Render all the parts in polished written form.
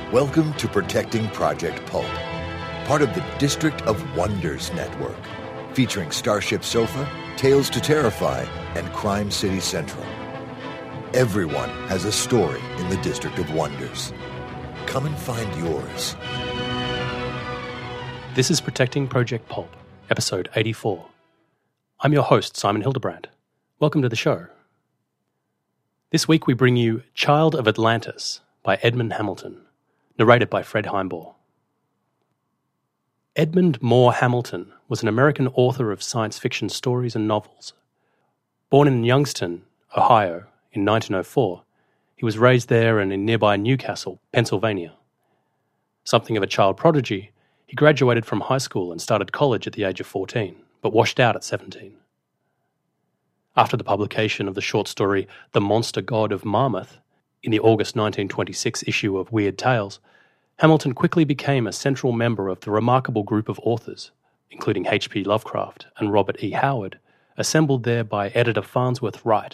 Welcome to Protecting Project Pulp, part of the District of Wonders network, featuring Starship Sofa, Tales to Terrify, and Crime City Central. Everyone has a story in the District of Wonders. Come and find yours. This is Protecting Project Pulp, episode 84. I'm your host, Simon Hildebrand. Welcome to the show. This week we bring you Child of Atlantis by Edmund Hamilton, narrated by Fred Heimbourg. Edmund Moore Hamilton was an American author of science fiction stories and novels. Born in Youngstown, Ohio, in 1904, he was raised there and in nearby Newcastle, Pennsylvania. Something of a child prodigy, he graduated from high school and started college at the age of 14, but washed out at 17. After the publication of the short story The Monster God of Marmouth in the August 1926 issue of Weird Tales, Hamilton quickly became a central member of the remarkable group of authors, including H.P. Lovecraft and Robert E. Howard, assembled there by editor Farnsworth Wright.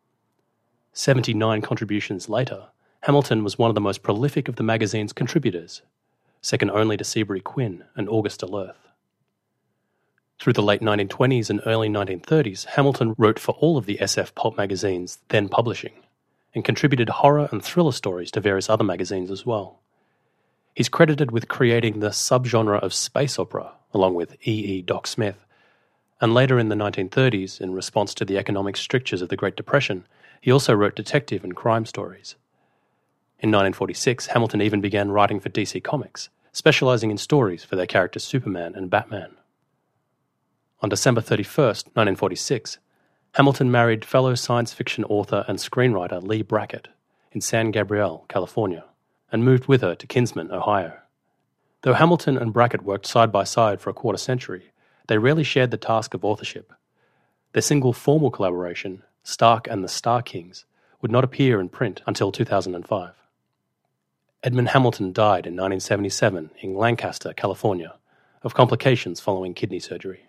79 contributions later, Hamilton was one of the most prolific of the magazine's contributors, second only to Seabury Quinn and Augusta Lerth. Through the late 1920s and early 1930s, Hamilton wrote for all of the SF pulp magazines then publishing, and contributed horror and thriller stories to various other magazines as well. He's credited with creating the subgenre of space opera, along with E. Doc Smith, and later in the 1930s, in response to the economic strictures of the Great Depression, he also wrote detective and crime stories. In 1946, Hamilton even began writing for DC Comics, specializing in stories for their characters Superman and Batman. On December 31st, 1946, Hamilton married fellow science fiction author and screenwriter Lee Brackett in San Gabriel, California, and moved with her to Kinsman, Ohio. Though Hamilton and Brackett worked side by side for a quarter century, they rarely shared the task of authorship. Their single formal collaboration, Stark and the Star Kings, would not appear in print until 2005. Edmund Hamilton died in 1977 in Lancaster, California, of complications following kidney surgery.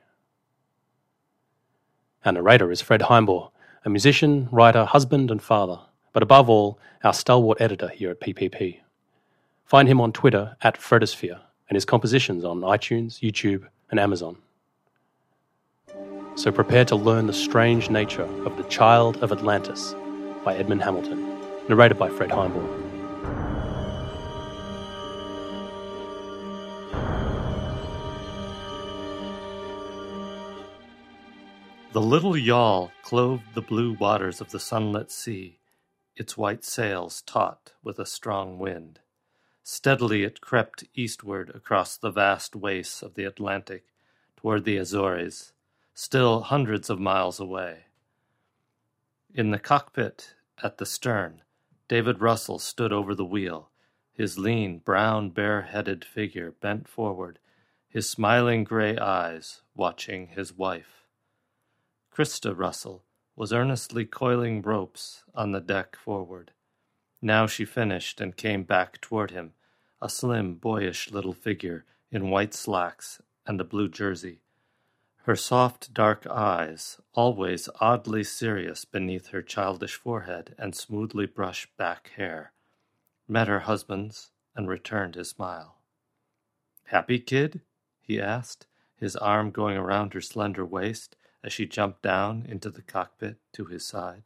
Our narrator is Fred Heimbourg, a musician, writer, husband and father, but above all, our stalwart editor here at PPP. Find him on Twitter at Fredosphere and his compositions on iTunes, YouTube and Amazon. So prepare to learn the strange nature of The Child of Atlantis by Edmund Hamilton, narrated by Fred Heimbourg. The little yawl clove the blue waters of the sunlit sea, its white sails taut with a strong wind. Steadily it crept eastward across the vast wastes of the Atlantic toward the Azores, still hundreds of miles away. In the cockpit at the stern, David Russell stood over the wheel, his lean, brown, bare-headed figure bent forward, his smiling gray eyes watching his wife. Krista Russell was earnestly coiling ropes on the deck forward. Now she finished and came back toward him, a slim, boyish little figure in white slacks and a blue jersey. Her soft, dark eyes, always oddly serious beneath her childish forehead and smoothly brushed back hair, met her husband's and returned his smile. "Happy, kid?" he asked, his arm going around her slender waist as she jumped down into the cockpit to his side.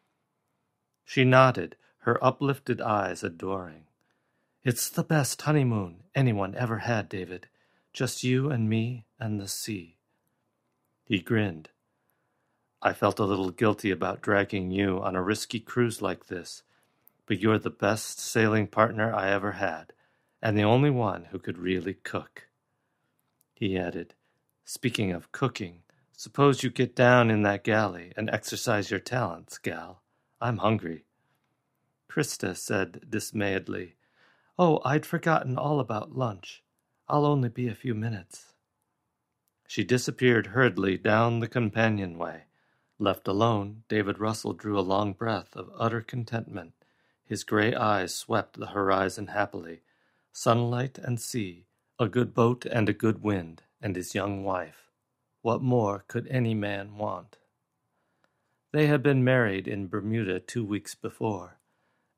She nodded, her uplifted eyes adoring. "It's the best honeymoon anyone ever had, David. Just you and me and the sea." He grinned. "I felt a little guilty about dragging you on a risky cruise like this, but you're the best sailing partner I ever had, and the only one who could really cook." He added, "Speaking of cooking, suppose you get down in that galley and exercise your talents, gal. I'm hungry." Krista said dismayedly, "Oh, I'd forgotten all about lunch. I'll only be a few minutes." She disappeared hurriedly down the companionway. Left alone, David Russell drew a long breath of utter contentment. His gray eyes swept the horizon happily. Sunlight and sea, a good boat and a good wind, and his young wife. What more could any man want? They had been married in Bermuda 2 weeks before,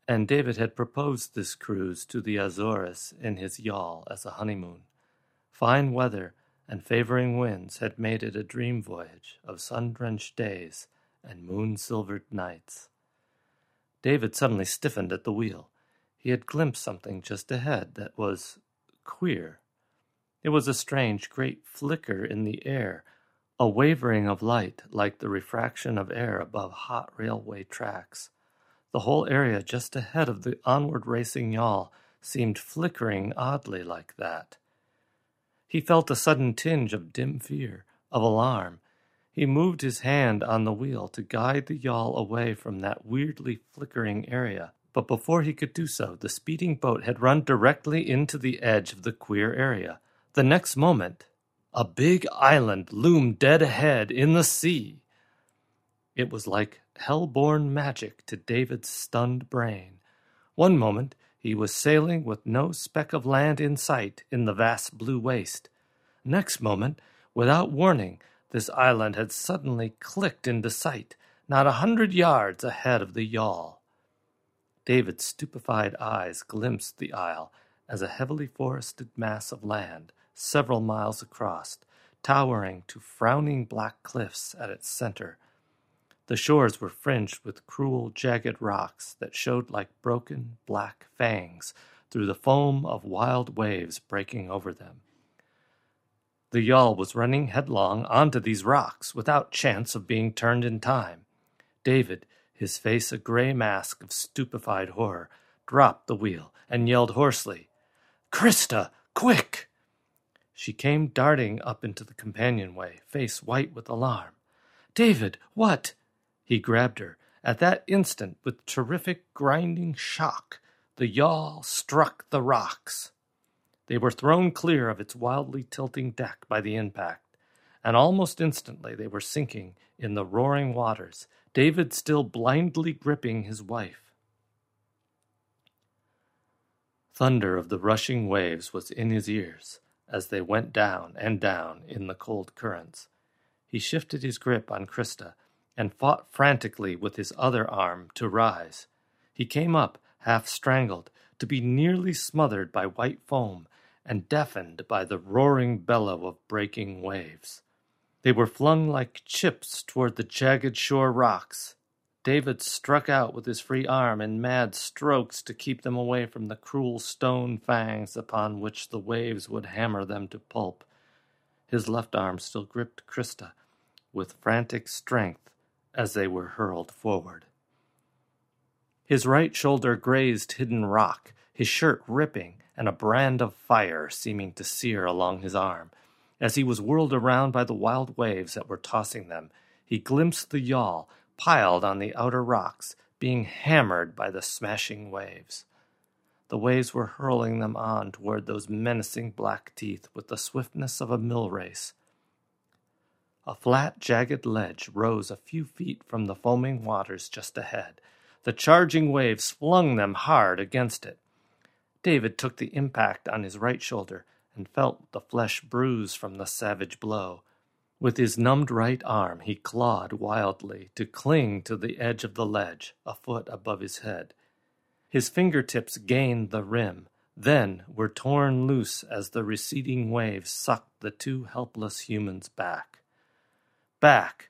and David had proposed this cruise to the Azores in his yawl as a honeymoon. Fine weather and favoring winds had made it a dream voyage of sun-drenched days and moon-silvered nights. David suddenly stiffened at the wheel. He had glimpsed something just ahead that was queer. It was a strange, great flicker in the air, a wavering of light like the refraction of air above hot railway tracks. The whole area just ahead of the onward racing yawl seemed flickering oddly like that. He felt a sudden tinge of dim fear, of alarm. He moved his hand on the wheel to guide the yawl away from that weirdly flickering area, but before he could do so, the speeding boat had run directly into the edge of the queer area. The next moment, a big island loomed dead ahead in the sea. It was like hell-born magic to David's stunned brain. One moment, he was sailing with no speck of land in sight in the vast blue waste. Next moment, without warning, this island had suddenly clicked into sight, not 100 yards ahead of the yawl. David's stupefied eyes glimpsed the isle as a heavily forested mass of land, several miles across, towering to frowning black cliffs at its center. The shores were fringed with cruel, jagged rocks that showed like broken, black fangs through the foam of wild waves breaking over them. The yawl was running headlong onto these rocks without chance of being turned in time. David, his face a gray mask of stupefied horror, dropped the wheel and yelled hoarsely, "Krista, quick!" She came darting up into the companionway, face white with alarm. "David, what?" He grabbed her. At that instant, with terrific grinding shock, the yawl struck the rocks. They were thrown clear of its wildly tilting deck by the impact, and almost instantly they were sinking in the roaring waters, David still blindly gripping his wife. Thunder of the rushing waves was in his ears as they went down and down in the cold currents. He shifted his grip on Krista and fought frantically with his other arm to rise. He came up, half strangled, to be nearly smothered by white foam and deafened by the roaring bellow of breaking waves. They were flung like chips toward the jagged shore rocks. David struck out with his free arm in mad strokes to keep them away from the cruel stone fangs upon which the waves would hammer them to pulp. His left arm still gripped Krista with frantic strength as they were hurled forward. His right shoulder grazed hidden rock, his shirt ripping and a brand of fire seeming to sear along his arm. As he was whirled around by the wild waves that were tossing them, he glimpsed the yawl, piled on the outer rocks, being hammered by the smashing waves. The waves were hurling them on toward those menacing black teeth with the swiftness of a mill race. A flat, jagged ledge rose a few feet from the foaming waters just ahead. The charging waves flung them hard against it. David took the impact on his right shoulder and felt the flesh bruise from the savage blow. With his numbed right arm, he clawed wildly to cling to the edge of the ledge, a foot above his head. His fingertips gained the rim, then were torn loose as the receding waves sucked the two helpless humans back. Back,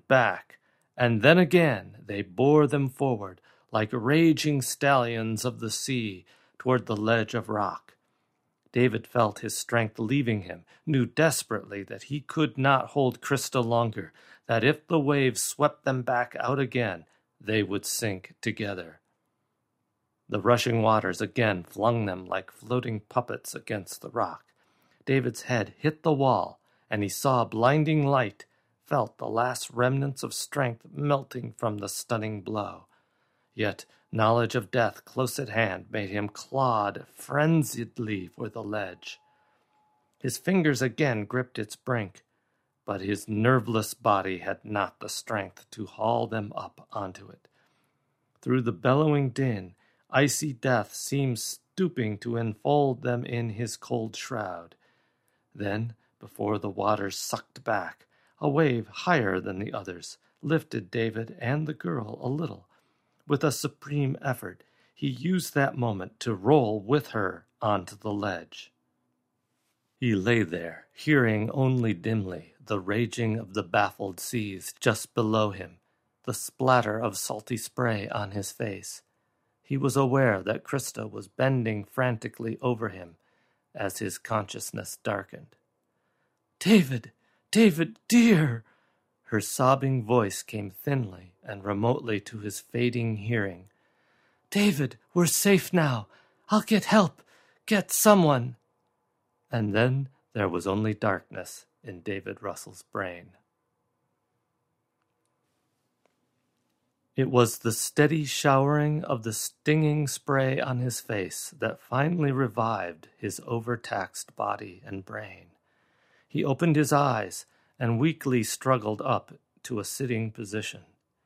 and then again they bore them forward, like raging stallions of the sea, toward the ledge of rock. David felt his strength leaving him, knew desperately that he could not hold Krista longer, that if the waves swept them back out again, they would sink together. The rushing waters again flung them like floating puppets against the rock. David's head hit the wall, and he saw blinding light, felt the last remnants of strength melting from the stunning blow. Yet knowledge of death close at hand made him clawed frenziedly for the ledge. His fingers again gripped its brink, but his nerveless body had not the strength to haul them up onto it. Through the bellowing din, icy death seemed stooping to enfold them in his cold shroud. Then, before the waters sucked back, a wave higher than the others lifted David and the girl a little. With a supreme effort, he used that moment to roll with her onto the ledge. He lay there, hearing only dimly the raging of the baffled seas just below him, the splatter of salty spray on his face. He was aware that Krista was bending frantically over him as his consciousness darkened. "David! David, dear!" Her sobbing voice came thinly and remotely to his fading hearing. "David, we're safe now. I'll get help. Get someone." And then there was only darkness in David Russell's brain. It was the steady showering of the stinging spray on his face that finally revived his overtaxed body and brain. He opened his eyes and weakly struggled up to a sitting position.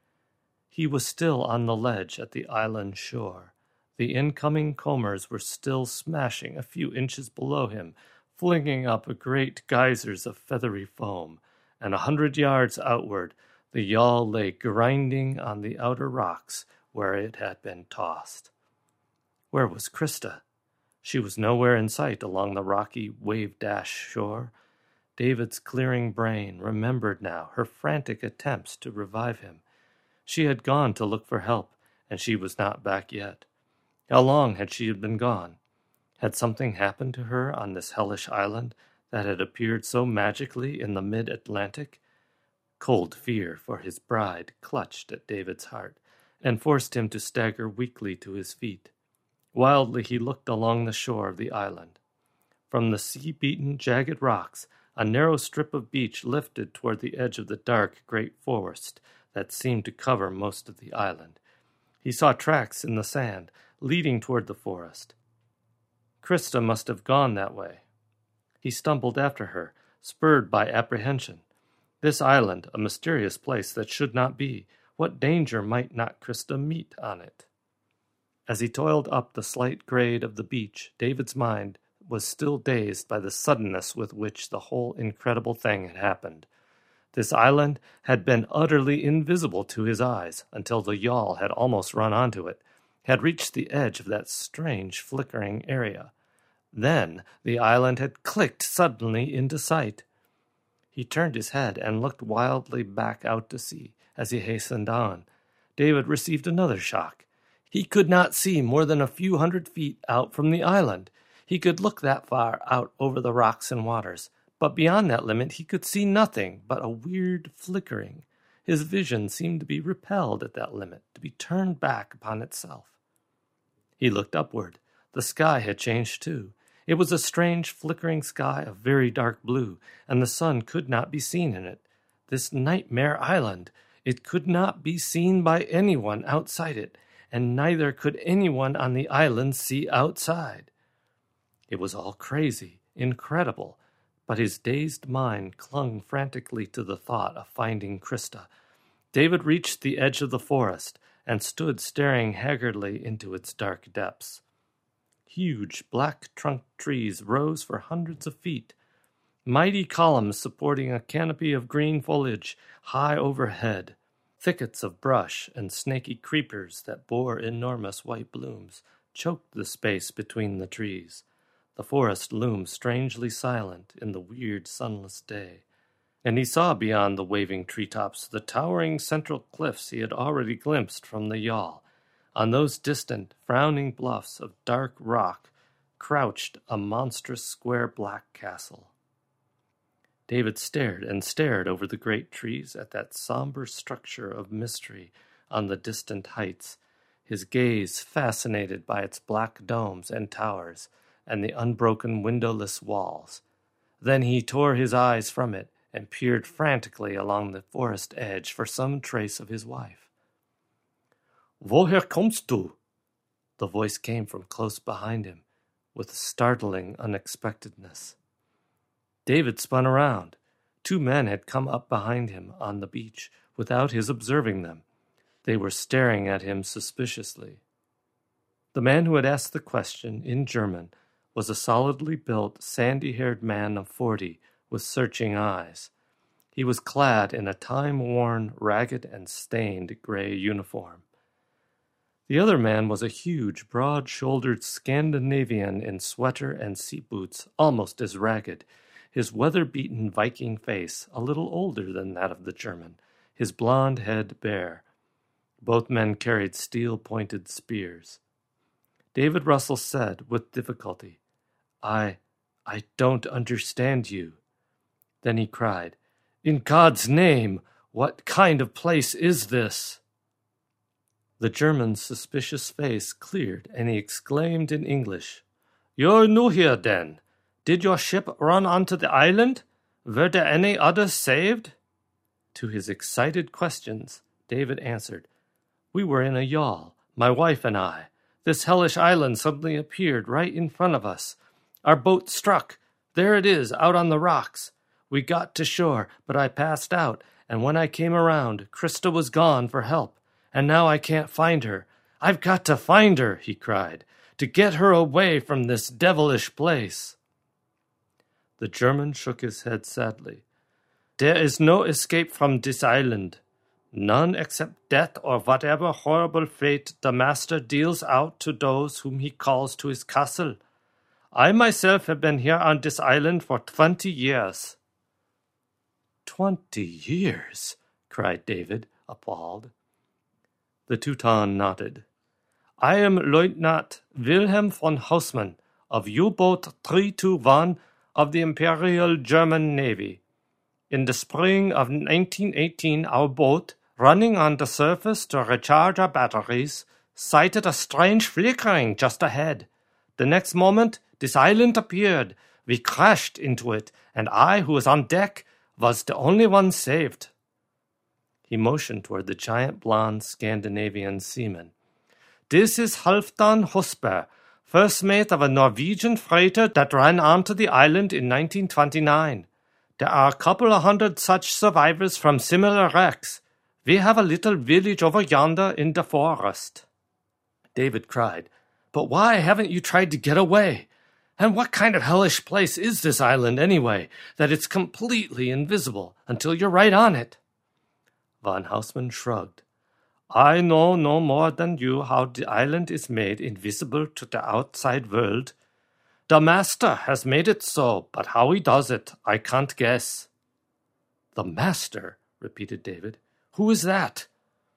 He was still on the ledge at the island shore. The incoming combers were still smashing a few inches below him, flinging up great geysers of feathery foam, and 100 yards outward the yawl lay grinding on the outer rocks where it had been tossed. Where was Krista? She was nowhere in sight along the rocky, wave-dashed shore. David's clearing brain remembered now her frantic attempts to revive him. She had gone to look for help, and she was not back yet. How long had she been gone? Had something happened to her on this hellish island that had appeared so magically in the mid-Atlantic? Cold fear for his bride clutched at David's heart and forced him to stagger weakly to his feet. Wildly he looked along the shore of the island. From the sea-beaten, jagged rocks, a narrow strip of beach lifted toward the edge of the dark, great forest that seemed to cover most of the island. He saw tracks in the sand leading toward the forest. Krista must have gone that way. He stumbled after her, spurred by apprehension. This island, a mysterious place that should not be, what danger might not Krista meet on it? As he toiled up the slight grade of the beach, David's mind was still dazed by the suddenness with which the whole incredible thing had happened. This island had been utterly invisible to his eyes until the yawl had almost run onto it, had reached the edge of that strange flickering area. Then the island had clicked suddenly into sight. He turned his head and looked wildly back out to sea as he hastened on. David received another shock. He could not see more than a few 100 feet out from the island. He could look that far out over the rocks and waters, but beyond that limit he could see nothing but a weird flickering. His vision seemed to be repelled at that limit, to be turned back upon itself. He looked upward. The sky had changed too. It was a strange flickering sky of very dark blue, and the sun could not be seen in it. This nightmare island, it could not be seen by anyone outside it, and neither could anyone on the island see outside. It was all crazy, incredible, but his dazed mind clung frantically to the thought of finding Krista. David reached the edge of the forest and stood staring haggardly into its dark depths. Huge black-trunked trees rose for hundreds of feet, mighty columns supporting a canopy of green foliage high overhead. Thickets of brush and snaky creepers that bore enormous white blooms choked the space between the trees. The forest loomed strangely silent in the weird sunless day, and he saw beyond the waving treetops the towering central cliffs he had already glimpsed from the yawl. On those distant, frowning bluffs of dark rock crouched a monstrous square black castle. David stared and stared over the great trees at that somber structure of mystery on the distant heights, his gaze fascinated by its black domes and towers and the unbroken windowless walls. Then he tore his eyes from it and peered frantically along the forest edge for some trace of his wife. "Woher kommst du?" The voice came from close behind him, with startling unexpectedness. David spun around. 2 men had come up behind him on the beach without his observing them. They were staring at him suspiciously. The man who had asked the question, in German, was a solidly built, sandy-haired man of 40 with searching eyes. He was clad in a time-worn, ragged and stained gray uniform. The other man was a huge, broad-shouldered Scandinavian in sweater and sea boots, almost as ragged, his weather-beaten Viking face a little older than that of the German, his blond head bare. Both men carried steel-pointed spears. David Russell said, with difficulty, I don't understand you. Then he cried, In God's name, what kind of place is this? The German's suspicious face cleared, and he exclaimed in English, You're new here, then? Did your ship run onto the island? Were there any others saved? To his excited questions, David answered, We were in a yawl, my wife and I. This hellish island suddenly appeared right in front of us. Our boat struck. There it is, out on the rocks. We got to shore, but I passed out, and when I came around, Krista was gone for help, and now I can't find her. I've got to find her, he cried, to get her away from this devilish place. The German shook his head sadly. There is no escape from this island. None except death or whatever horrible fate the master deals out to those whom he calls to his castle. I myself have been here on this island for 20 years. 20 years? Cried David, appalled. The Teuton nodded. I am Lieutenant Wilhelm von Hausmann of U-boat 321 of the Imperial German Navy. In the spring of 1918, our boat, running on the surface to recharge our batteries, sighted a strange flickering just ahead. The next moment, this island appeared. We crashed into it, and I, who was on deck, was the only one saved. He motioned toward the giant blond Scandinavian seaman. This is Halfdan Husber, first mate of a Norwegian freighter that ran onto the island in 1929. There are a couple of hundred such survivors from similar wrecks. We have a little village over yonder in the forest. David cried, But why haven't you tried to get away? And what kind of hellish place is this island anyway, that it's completely invisible until you're right on it? Von Hausmann shrugged. I know no more than you how the island is made invisible to the outside world. The master has made it so, but how he does it, I can't guess. The master, repeated David. Who is that?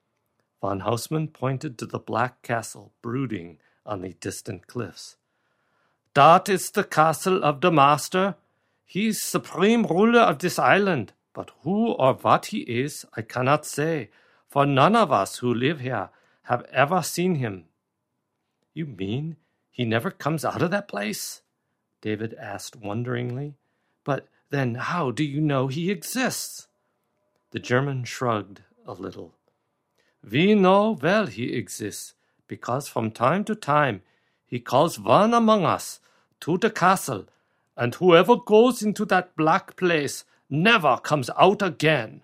Von Hausmann pointed to the black castle brooding on the distant cliffs. That is the castle of the master. He's supreme ruler of this island, but who or what he is, I cannot say, for none of us who live here have ever seen him. You mean he never comes out of that place? David asked wonderingly. But then how do you know he exists? The German shrugged a little. We know well he exists, because from time to time he calls one among us to the castle, and whoever goes into that black place never comes out again.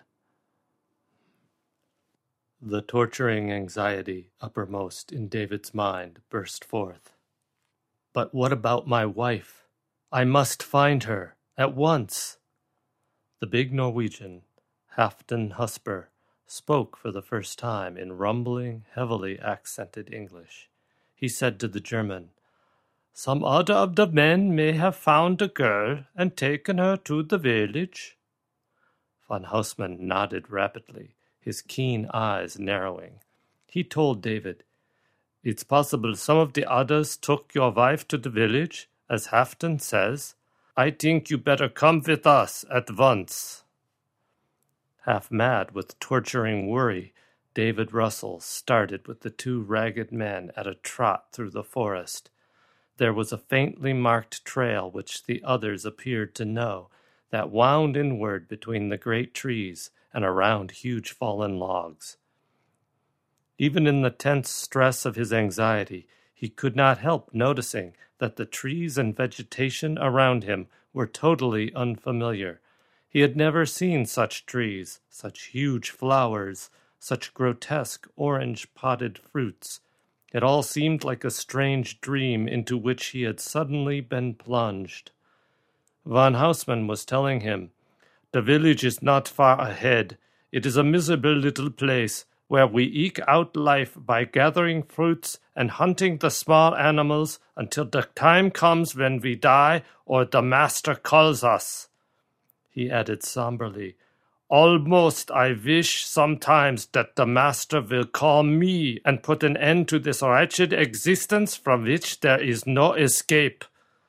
The torturing anxiety uppermost in David's mind burst forth. But what about my wife? I must find her, at once. The big Norwegian, Halfdan Husber, spoke for the first time in rumbling, heavily accented English. He said to the German, Some other of the men may have found the girl and taken her to the village. Von Hausmann nodded rapidly, his keen eyes narrowing. He told David, It's possible some of the others took your wife to the village, as Halfdan says. I think you better come with us at once. Half mad with torturing worry, David Russell started with the two ragged men at a trot through the forest. There was a faintly marked trail which the others appeared to know, that wound inward between the great trees and around huge fallen logs. Even in the tense stress of his anxiety, he could not help noticing that the trees and vegetation around him were totally unfamiliar. He had never seen such trees, such huge flowers, such grotesque orange-potted fruits. It all seemed like a strange dream into which he had suddenly been plunged. Von Hausmann was telling him, The village is not far ahead. It is a miserable little place, where we eke out life by gathering fruits and hunting the small animals until the time comes when we die or the master calls us." He added somberly, "Almost I wish sometimes that the master will call me and put an end to this wretched existence from which there is no escape."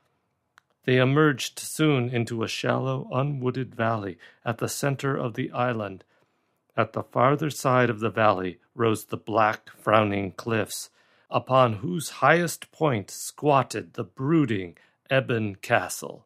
They emerged soon into a shallow, unwooded valley at the center of the island. At the farther side of the valley rose the black, frowning cliffs, upon whose highest point squatted the brooding Ebon Castle.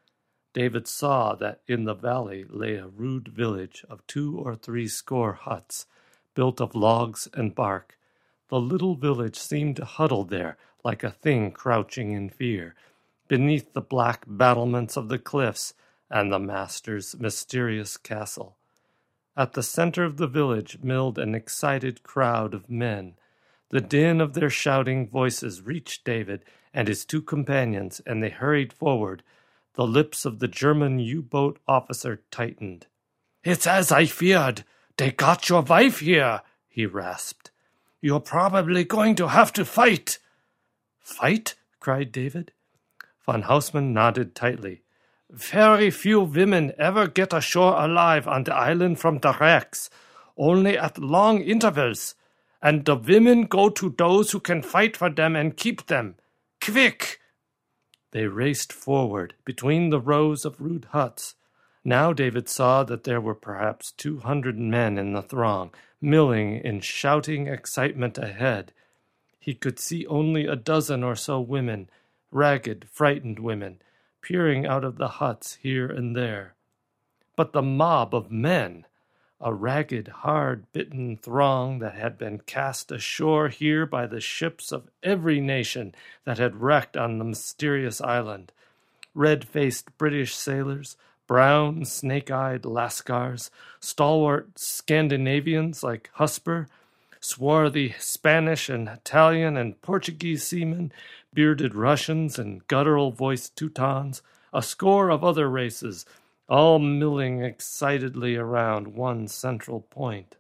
David saw that in the valley lay a rude village of 2 or 3 score huts, built of logs and bark. The little village seemed huddled there like a thing crouching in fear, beneath the black battlements of the cliffs and the master's mysterious castle. At the center of the village milled an excited crowd of men. The din of their shouting voices reached David and his 2 companions, and they hurried forward. The lips of the German U-boat officer tightened. "It's as I feared. They got your wife here," he rasped. "You're probably going to have to fight." "Fight?" cried David. Von Haussmann nodded tightly. "Very few women ever get ashore alive on the island from the wrecks, only at long intervals, and the women go to those who can fight for them and keep them. Quick!" They raced forward between the rows of rude huts. Now David saw that there were perhaps 200 men in the throng, milling in shouting excitement ahead. He could see only a dozen or so women, ragged, frightened women, peering out of the huts here and there. But the mob of men, a ragged, hard-bitten throng that had been cast ashore here by the ships of every nation that had wrecked on the mysterious island. Red-faced British sailors, brown, snake-eyed Lascars, stalwart Scandinavians like Husper, swarthy Spanish and Italian and Portuguese seamen, bearded Russians and guttural-voiced Teutons, a score of other races, all milling excitedly around one central point.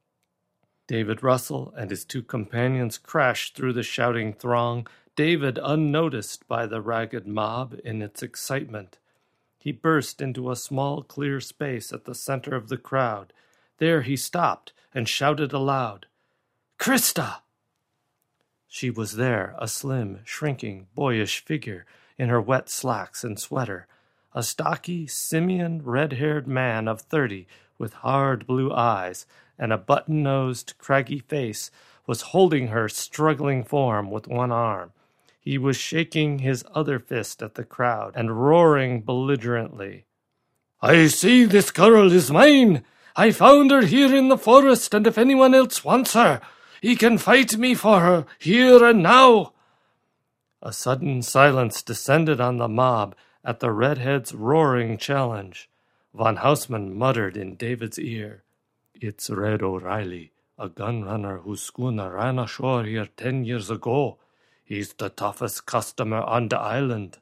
David Russell and his 2 companions crashed through the shouting throng, David unnoticed by the ragged mob in its excitement. He burst into a small, clear space at the center of the crowd. There he stopped and shouted aloud, "Krista!" She was there, a slim, shrinking, boyish figure in her wet slacks and sweater. A stocky, simian, red-haired man of 30 with hard blue eyes and a button-nosed, craggy face was holding her struggling form with one arm. He was shaking his other fist at the crowd and roaring belligerently. "I say this girl is mine! I found her here in the forest, and if anyone else wants her, he can fight me for her, here and now!" A sudden silence descended on the mob at the redhead's roaring challenge. Von Haussmann muttered in David's ear, "It's Red O'Reilly, a gunrunner whose schooner ran ashore here 10 years ago. He's the toughest customer on the island."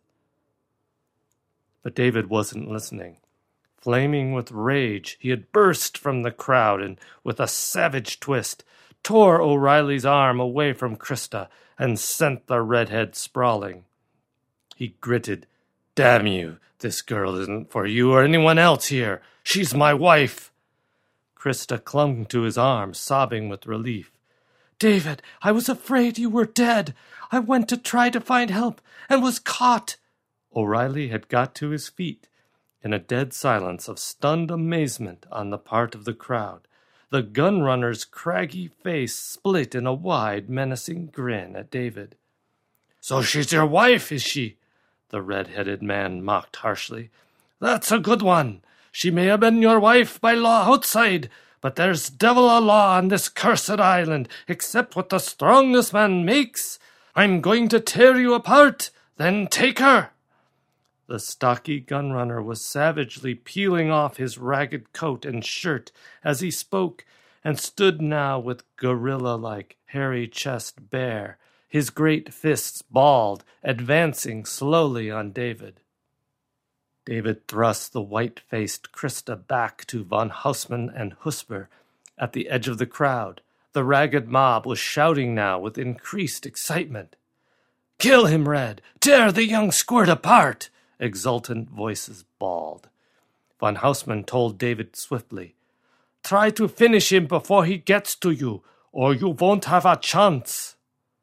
But David wasn't listening. Flaming with rage, he had burst from the crowd and, with a savage twist, tore O'Reilly's arm away from Krista and sent the redhead sprawling. He gritted, "Damn you, this girl isn't for you or anyone else here. She's my wife." Krista clung to his arm, sobbing with relief. "David, I was afraid you were dead. I went to try to find help and was caught." O'Reilly had got to his feet in a dead silence of stunned amazement on the part of the crowd. The gunrunner's craggy face split in a wide, menacing grin at David. "So she's your wife, is she?" the red-headed man mocked harshly. "That's a good one. She may have been your wife by law outside, but there's devil a law on this cursed island, except what the strongest man makes. I'm going to tear you apart, then take her." The stocky gunrunner was savagely peeling off his ragged coat and shirt as he spoke, and stood now with gorilla-like, hairy chest bare, his great fists balled, advancing slowly on David. David thrust the white-faced Krista back to von Haussmann and Husper at the edge of the crowd, The ragged mob was shouting now with increased excitement. "Kill him, Red! Tear the young squirt apart!" Exultant voices bawled. Von Haussmann told David swiftly, "Try to finish him before he gets to you, or you won't have a chance."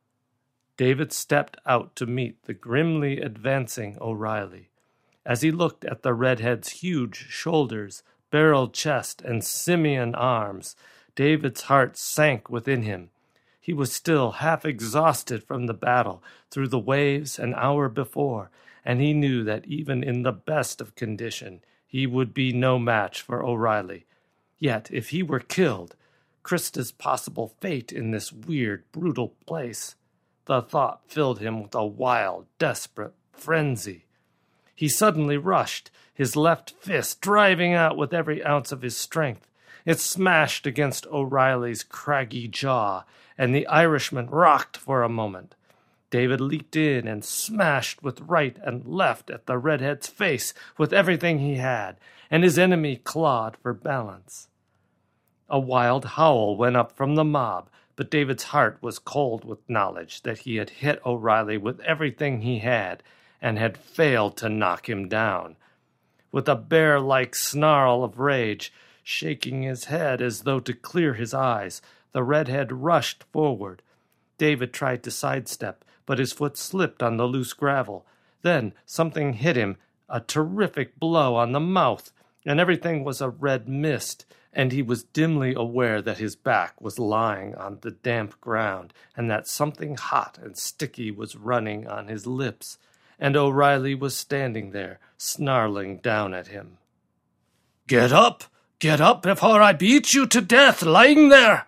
David stepped out to meet the grimly advancing O'Reilly. As he looked at the redhead's huge shoulders, barreled chest, and simian arms, David's heart sank within him. He was still half exhausted from the battle through the waves an hour before, and he knew that even in the best of condition he would be no match for O'Reilly. Yet, if he were killed, Krista's possible fate in this weird, brutal place, the thought filled him with a wild, desperate frenzy. He suddenly rushed, his left fist driving out with every ounce of his strength. It smashed against O'Reilly's craggy jaw, and the Irishman rocked for a moment. David leaped in and smashed with right and left at the redhead's face with everything he had, and his enemy clawed for balance. A wild howl went up from the mob, but David's heart was cold with knowledge that he had hit O'Reilly with everything he had and had failed to knock him down. With a bear-like snarl of rage, shaking his head as though to clear his eyes, the redhead rushed forward. David tried to sidestep, but his foot slipped on the loose gravel. Then something hit him, a terrific blow on the mouth, and everything was a red mist, and he was dimly aware that his back was lying on the damp ground, and that something hot and sticky was running on his lips, and O'Reilly was standing there, snarling down at him. "Get up! Get up before I beat you to death, lying there!"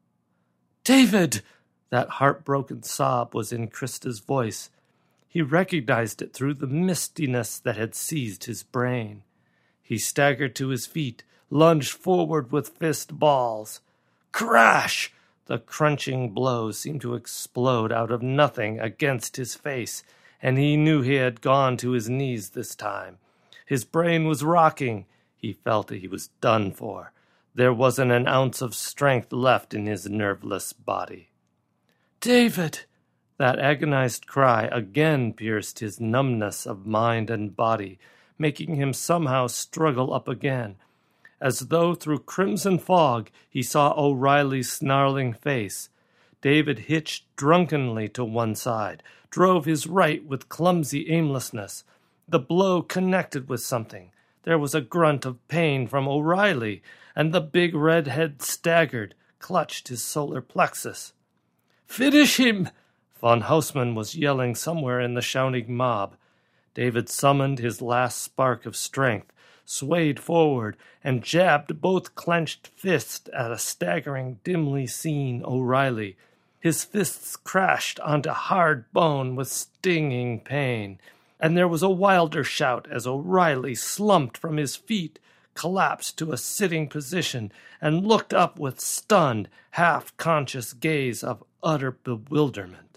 "David!" That heartbroken sob was in Krista's voice. He recognized it through the mistiness that had seized his brain. He staggered to his feet, lunged forward with fist balls. Crash! The crunching blows seemed to explode out of nothing against his face, and he knew he had gone to his knees this time. His brain was rocking. He felt that he was done for. There wasn't an ounce of strength left in his nerveless body. "David!" That agonized cry again pierced his numbness of mind and body, making him somehow struggle up again. As though through crimson fog he saw O'Reilly's snarling face. David hitched drunkenly to one side, drove his right with clumsy aimlessness. The blow connected with something. There was a grunt of pain from O'Reilly, and the big redhead staggered, clutched his solar plexus. "Finish him!" Von Haussmann was yelling somewhere in the shouting mob. David summoned his last spark of strength, swayed forward, and jabbed both clenched fists at a staggering, dimly seen O'Reilly. His fists crashed onto hard bone with stinging pain, and there was a wilder shout as O'Reilly slumped from his feet, collapsed to a sitting position, and looked up with stunned, half-conscious gaze of utter bewilderment.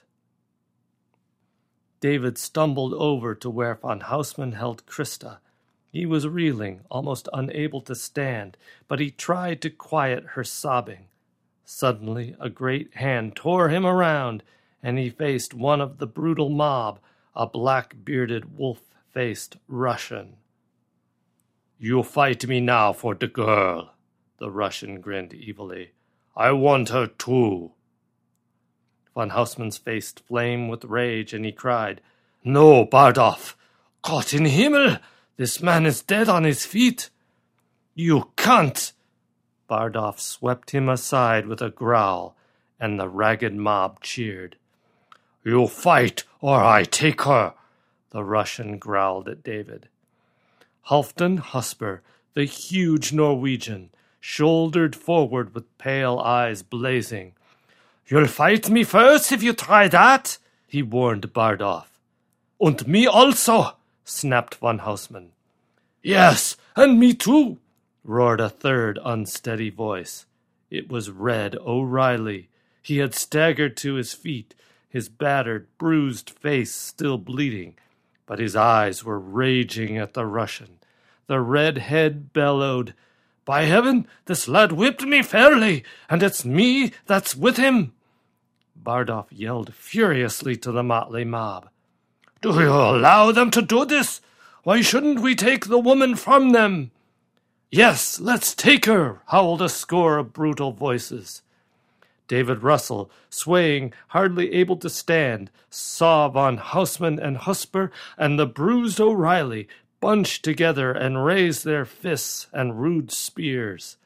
David stumbled over to where von Haussmann held Krista. He was reeling, almost unable to stand, but he tried to quiet her sobbing. Suddenly, a great hand tore him around, and he faced one of the brutal mob, a black-bearded, wolf-faced Russian. "You fight me now for the girl," the Russian grinned evilly. "I want her too." Von Haussmann's face flamed with rage, and he cried, "No, Bardolph! Gott in Himmel! This man is dead on his feet!" "You can't!" Bardolph swept him aside with a growl, and the ragged mob cheered. "You fight, or I take her!" the Russian growled at David. Halfdan Husper, the huge Norwegian, shouldered forward with pale eyes blazing. "You'll fight me first if you try that," he warned Bardolph. "And me also," snapped von Haussmann. "Yes, and me too," roared a third unsteady voice. It was Red O'Reilly. He had staggered to his feet, his battered, bruised face still bleeding, but his eyes were raging at the Russian. The red head bellowed, By heaven, this lad whipped me fairly, and it's me that's with him." Bardolph yelled furiously to the motley mob. "Do you allow them to do this? Why shouldn't we take the woman from them?" "Yes, let's take her," howled a score of brutal voices. David Russell, swaying, hardly able to stand, saw von Haussmann and Husper and the bruised O'Reilly bunch together and raise their fists and rude spears.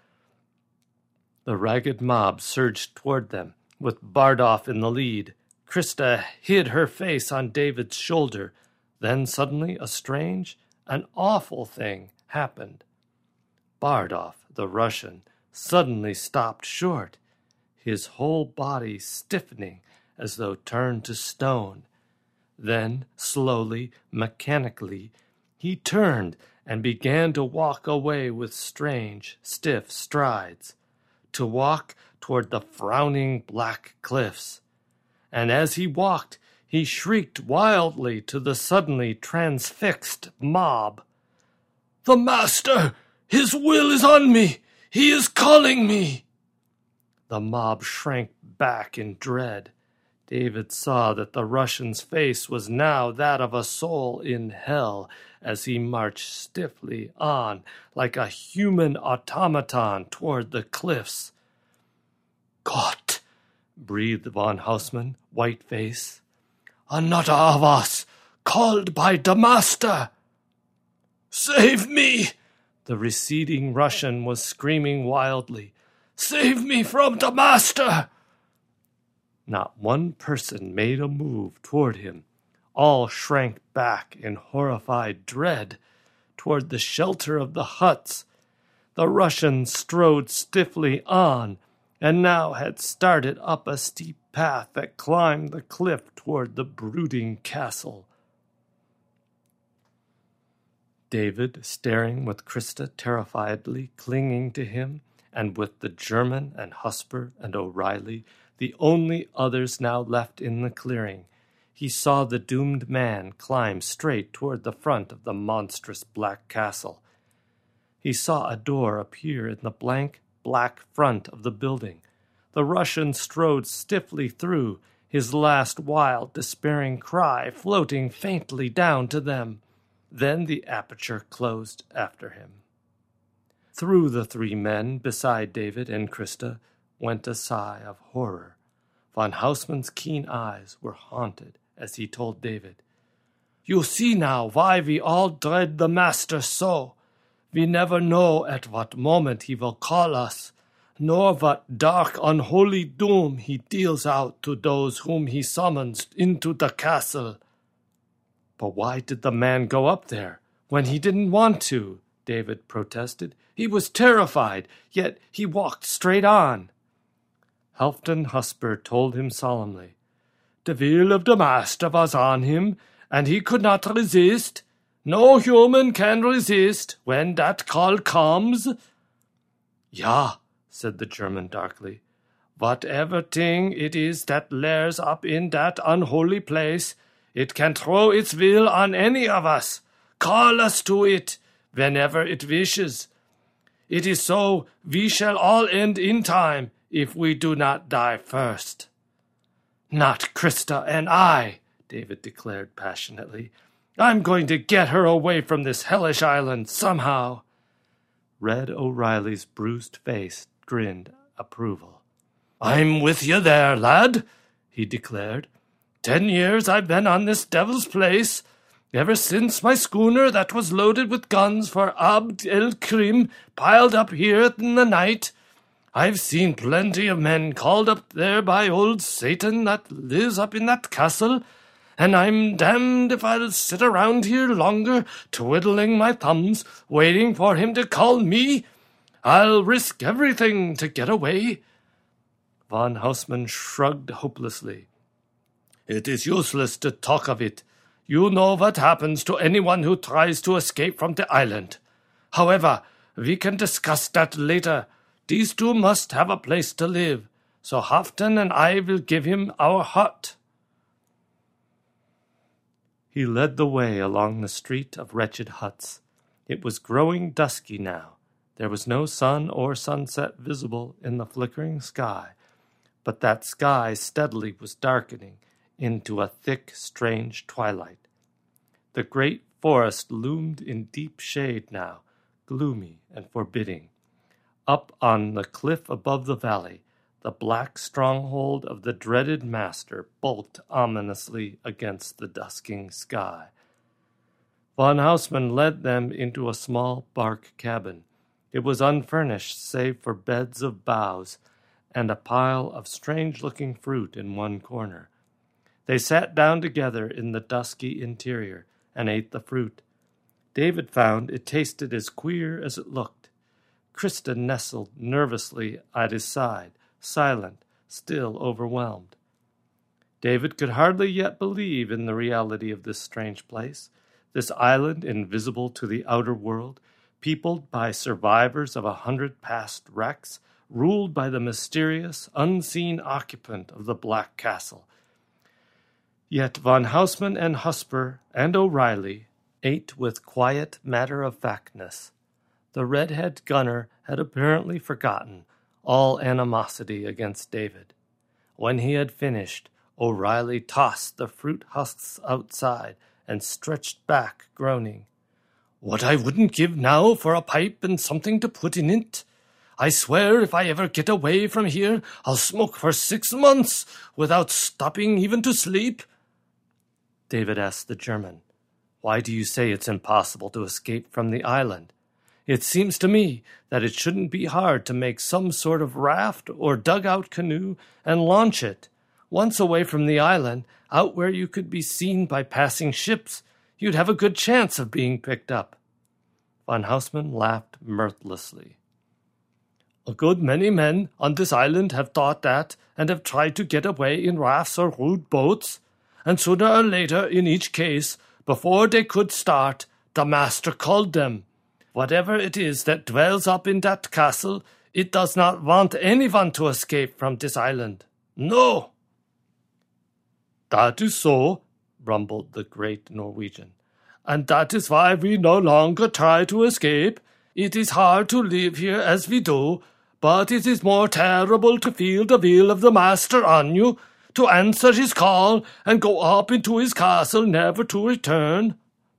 The ragged mob surged toward them, with Bardolph in the lead. Krista hid her face on David's shoulder. Then suddenly a strange, an awful thing happened. Bardolph, the Russian, suddenly stopped short, his whole body stiffening as though turned to stone. Then, slowly, mechanically, he turned and began to walk away with strange, stiff strides, to walk toward the frowning black cliffs. And as he walked, he shrieked wildly to the suddenly transfixed mob, "The Master! His will is on me! He is calling me!" The mob shrank back in dread. David saw that the Russian's face was now that of a soul in hell as he marched stiffly on like a human automaton toward the cliffs. "Gott!" breathed von Haussmann, white-faced. "Another of us, called by the Master!" "Save me!" The receding Russian was screaming wildly. "Save me from the Master!" Not one person made a move toward him. All shrank back in horrified dread toward the shelter of the huts. The Russian strode stiffly on, and now had started up a steep path that climbed the cliff toward the brooding castle. David, staring with Krista terrifiedly clinging to him, and with the German and Husper and O'Reilly, the only others now left in the clearing, he saw the doomed man climb straight toward the front of the monstrous black castle. He saw a door appear in the blank black front of the building. The Russian strode stiffly through, his last wild, despairing cry floating faintly down to them. Then the aperture closed after him. Through the three men beside David and Krista went a sigh of horror. Von Haussmann's keen eyes were haunted as he told David, "You see now why we all dread the Master so. We never know at what moment he will call us, nor what dark, unholy doom he deals out to those whom he summons into the castle." "But why did the man go up there when he didn't want to?" David protested. "He was terrified, yet he walked straight on." Halfdan Husper told him solemnly, "The will of the Master was on him, and he could not resist. No human can resist when that call comes." "Ja," said the German darkly. "Whatever thing it is that lairs up in that unholy place, it can throw its will on any of us, call us to it, whenever it wishes. It is so we shall all end in time if we do not die first." "Not Krista and I," David declared passionately. "I'm going to get her away from this hellish island somehow." Red O'Reilly's bruised face grinned approval. "I'm with you there, lad," he declared. 10 years I've been on this devil's place, ever since my schooner that was loaded with guns for Abd el-Krim piled up here in the night. I've seen plenty of men called up there by old Satan that lives up in that castle, and I'm damned if I'll sit around here longer twiddling my thumbs, waiting for him to call me. I'll risk everything to get away." Von Haussmann shrugged hopelessly. "It is useless to talk of it. You know what happens to anyone who tries to escape from the island. However, we can discuss that later. These two must have a place to live, so Halfdan and I will give him our hut." He led the way along the street of wretched huts. It was growing dusky now. There was no sun or sunset visible in the flickering sky, but that sky steadily was darkening into a thick, strange twilight. The great forest loomed in deep shade now, gloomy and forbidding. Up on the cliff above the valley, the black stronghold of the dreaded master bulked ominously against the dusking sky. Von Haussmann led them into a small bark cabin. It was unfurnished save for beds of boughs and a pile of strange-looking fruit in one corner. They sat down together in the dusky interior and ate the fruit. David found it tasted as queer as it looked. Krista nestled nervously at his side, silent, still overwhelmed. David could hardly yet believe in the reality of this strange place, this island invisible to the outer world, peopled by survivors of 100 past wrecks, ruled by the mysterious, unseen occupant of the Black Castle. Yet von Haussmann and Husper and O'Reilly ate with quiet matter-of-factness. The redhead gunner had apparently forgotten all animosity against David. When he had finished, O'Reilly tossed the fruit husks outside and stretched back, groaning. "What I wouldn't give now for a pipe and something to put in it. I swear if I ever get away from here, I'll smoke for 6 months without stopping even to sleep." David asked the German, "Why do you say it's impossible to escape from the island? It seems to me that it shouldn't be hard to make some sort of raft or dugout canoe and launch it. Once away from the island, out where you could be seen by passing ships, you'd have a good chance of being picked up." Von Haussmann laughed mirthlessly. "A good many men on this island have thought that and have tried to get away in rafts or rude boats, and sooner or later, in each case, before they could start, the master called them. Whatever it is that dwells up in that castle, it does not want anyone to escape from this island. No!" "That is so," rumbled the great Norwegian. "And that is why we no longer try to escape. It is hard to live here as we do, but it is more terrible to feel the will of the master on you, to answer his call and go up into his castle never to return."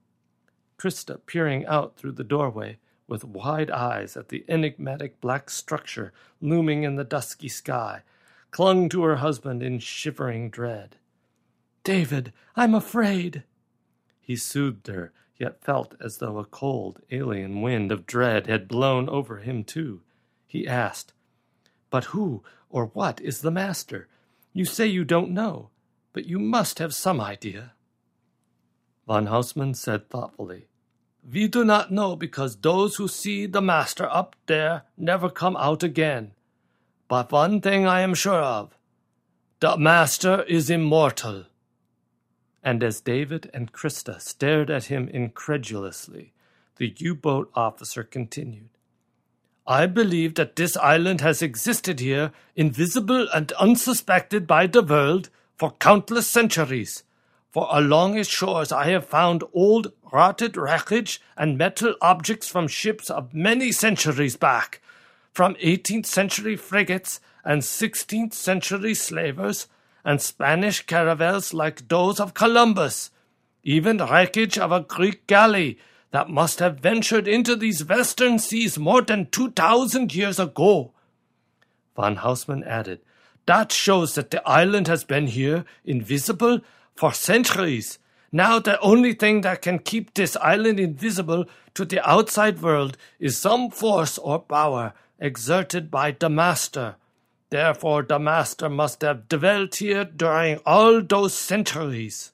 Krista, peering out through the doorway with wide eyes at the enigmatic black structure looming in the dusky sky, clung to her husband in shivering dread. "David, I'm afraid." He soothed her, yet felt as though a cold, alien wind of dread had blown over him too. He asked, "But who or what is the master? You say you don't know, but you must have some idea." Von Haussmann said thoughtfully, "We do not know because those who see the master up there never come out again. But one thing I am sure of, the master is immortal." And as David and Krista stared at him incredulously, the U-boat officer continued, "I believe that this island has existed here, invisible and unsuspected by the world, for countless centuries. For along its shores I have found old, rotted wreckage and metal objects from ships of many centuries back, from 18th century frigates and 16th century slavers, and Spanish caravels like those of Columbus, even wreckage of a Greek galley that must have ventured into these western seas more than 2,000 years ago." Von Haussmann added, "That shows that the island has been here, invisible, for centuries. Now the only thing that can keep this island invisible to the outside world is some force or power exerted by the master. Therefore the master must have dwelt here during all those centuries."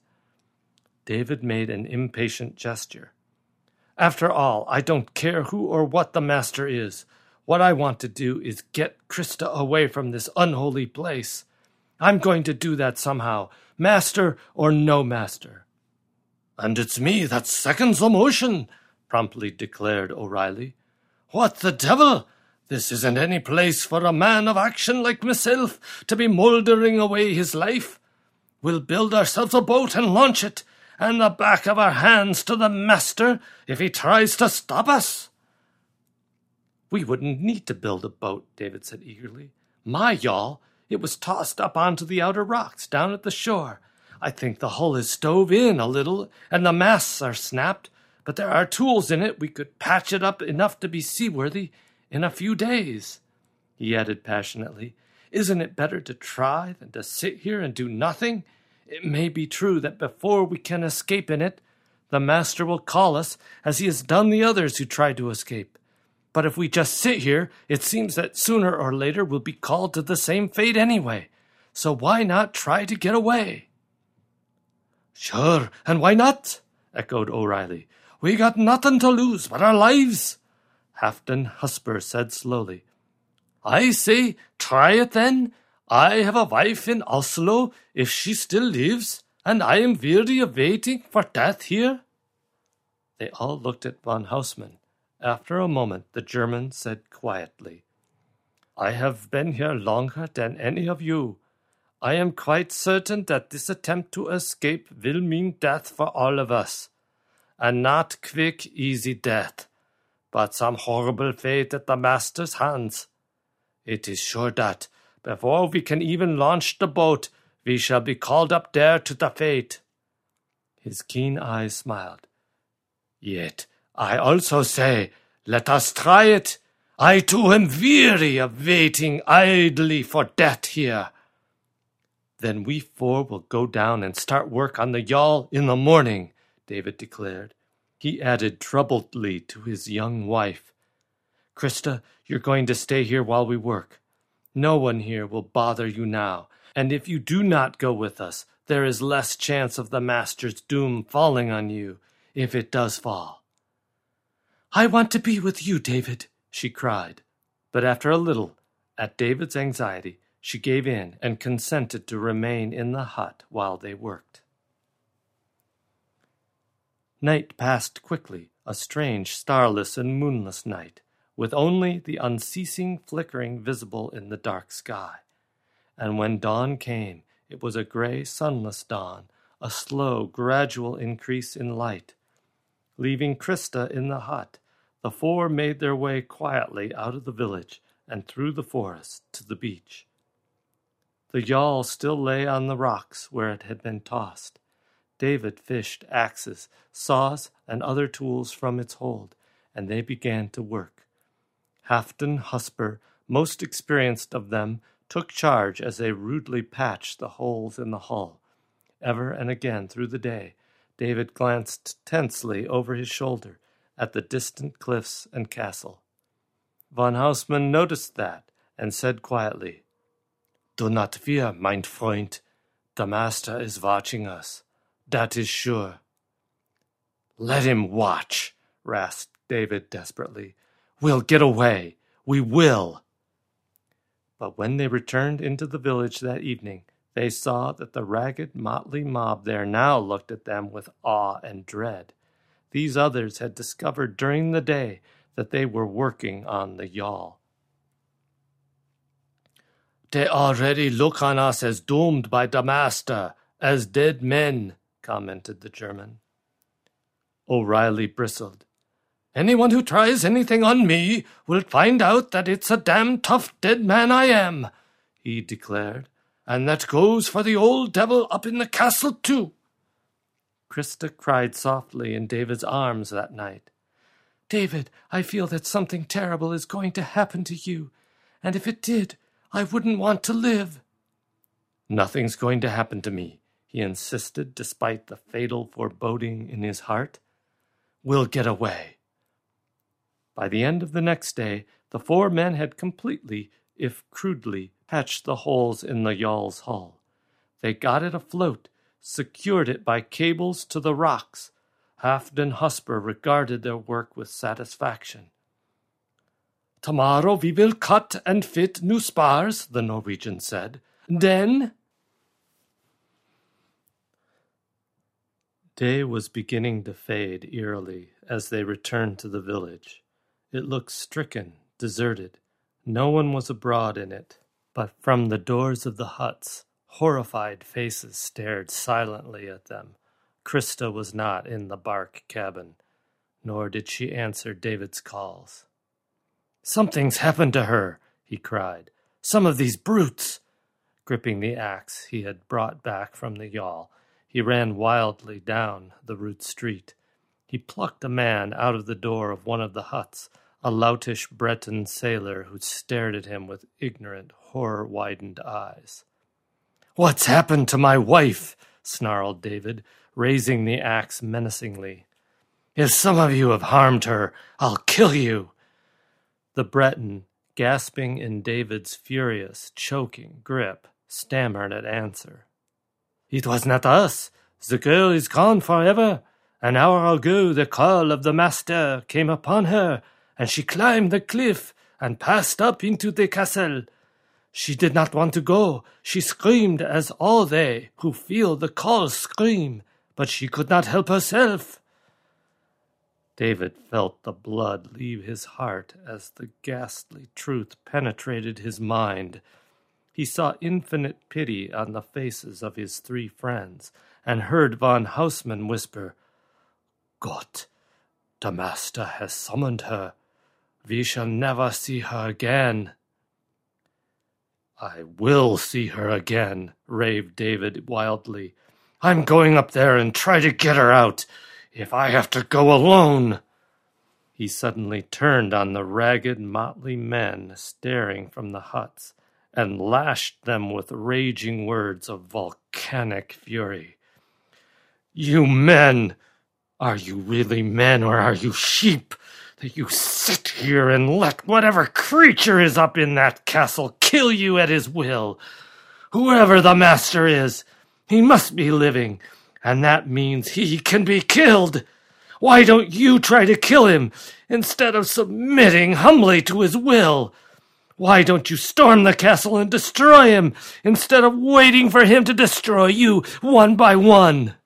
David made an impatient gesture. "After all, I don't care who or what the master is. What I want to do is get Krista away from this unholy place. I'm going to do that somehow, master or no master." "And it's me that seconds the motion," promptly declared O'Reilly. "What the devil? This isn't any place for a man of action like myself to be mouldering away his life. We'll build ourselves a boat and launch it, and the back of our hands to the master if he tries to stop us." We wouldn't need to build a boat, David said eagerly. My yawl, it was tossed up onto the outer rocks down at the shore. I think the hull is stove in a little, and the masts are snapped, but there are tools in it. We could patch it up enough to be seaworthy in a few days. He added passionately, isn't it better to try than to sit here and do nothing? It may be true that before we can escape in it, the master will call us, as he has done the others who tried to escape. But if we just sit here, it seems that sooner or later we'll be called to the same fate anyway. So why not try to get away? Sure, and why not? Echoed O'Reilly. We got nothing to lose but our lives. Halfdan Husper said slowly. I say, try it then. I have a wife in Oslo, if she still lives, and I am weary of waiting for death here. They all looked at von Haussmann. After a moment, the German said quietly, I have been here longer than any of you. I am quite certain that this attempt to escape will mean death for all of us. And not quick, easy death, but some horrible fate at the master's hands. It is sure that, before we can even launch the boat, we shall be called up there to the fate. His keen eyes smiled. Yet I also say, let us try it. I too am weary of waiting idly for death here. Then we four will go down and start work on the yawl in the morning, David declared. He added troubledly to his young wife, Krista, you're going to stay here while we work. No one here will bother you now, and if you do not go with us, there is less chance of the master's doom falling on you, if it does fall. I want to be with you, David, she cried. But after a little, at David's anxiety, she gave in and consented to remain in the hut while they worked. Night passed quickly, a strange starless and moonless night, with only the unceasing flickering visible in the dark sky. And when dawn came, it was a gray, sunless dawn, a slow, gradual increase in light. Leaving Krista in the hut, the four made their way quietly out of the village and through the forest to the beach. The yawl still lay on the rocks where it had been tossed. David fished axes, saws, and other tools from its hold, and they began to work. Halfdan Husper, most experienced of them, took charge as they rudely patched the holes in the hull. Ever and again through the day, David glanced tensely over his shoulder at the distant cliffs and castle. Von Haussmann noticed that and said quietly, Do not fear, mein Freund. The master is watching us. That is sure. Let him watch, rasped David desperately. We'll get away. We will. But when they returned into the village that evening, they saw that the ragged, motley mob there now looked at them with awe and dread. These others had discovered during the day that they were working on the yawl. They already look on us as doomed by the master, as dead men, commented the German. O'Reilly bristled. Anyone who tries anything on me will find out that it's a damn tough dead man I am, he declared, and that goes for the old devil up in the castle too. Krista cried softly in David's arms that night. David, I feel that something terrible is going to happen to you, and if it did, I wouldn't want to live. Nothing's going to happen to me, he insisted despite the fatal foreboding in his heart. We'll get away. By the end of the next day, the four men had completely, if crudely, patched the holes in the yawl's hull. They got it afloat, secured it by cables to the rocks. Halfdan Husper regarded their work with satisfaction. Tomorrow we will cut and fit new spars, the Norwegian said. Then... Day was beginning to fade eerily as they returned to the village. It looked stricken, deserted. No one was abroad in it, but from the doors of the huts, horrified faces stared silently at them. Krista was not in the bark cabin, nor did she answer David's calls. "Something's happened to her," he cried. "Some of these brutes!" Gripping the axe he had brought back from the yawl, he ran wildly down the root street. He plucked a man out of the door of one of the huts, a loutish Breton sailor who stared at him with ignorant, horror-widened eyes. "What's happened to my wife?" snarled David, raising the axe menacingly. "If some of you have harmed her, I'll kill you." The Breton, gasping in David's furious, choking grip, stammered an answer. "It was not us. The girl is gone forever. An hour ago the call of the master came upon her, and she climbed the cliff and passed up into the castle. She did not want to go. She screamed as all they who feel the call scream, but she could not help herself." David felt the blood leave his heart as the ghastly truth penetrated his mind. He saw infinite pity on the faces of his three friends, and heard von Haussmann whisper, "Gott, the master has summoned her. We shall never see her again." "I will see her again," raved David wildly. "I'm going up there and try to get her out, if I have to go alone." He suddenly turned on the ragged, motley men staring from the huts, and lashed them with raging words of volcanic fury. "You men! Are you really men, or are you sheep, that you sit here and let whatever creature is up in that castle kill you at his will? Whoever the master is, he must be living, and that means he can be killed. Why don't you try to kill him, instead of submitting humbly to his will? Why don't you storm the castle and destroy him, instead of waiting for him to destroy you one by one?"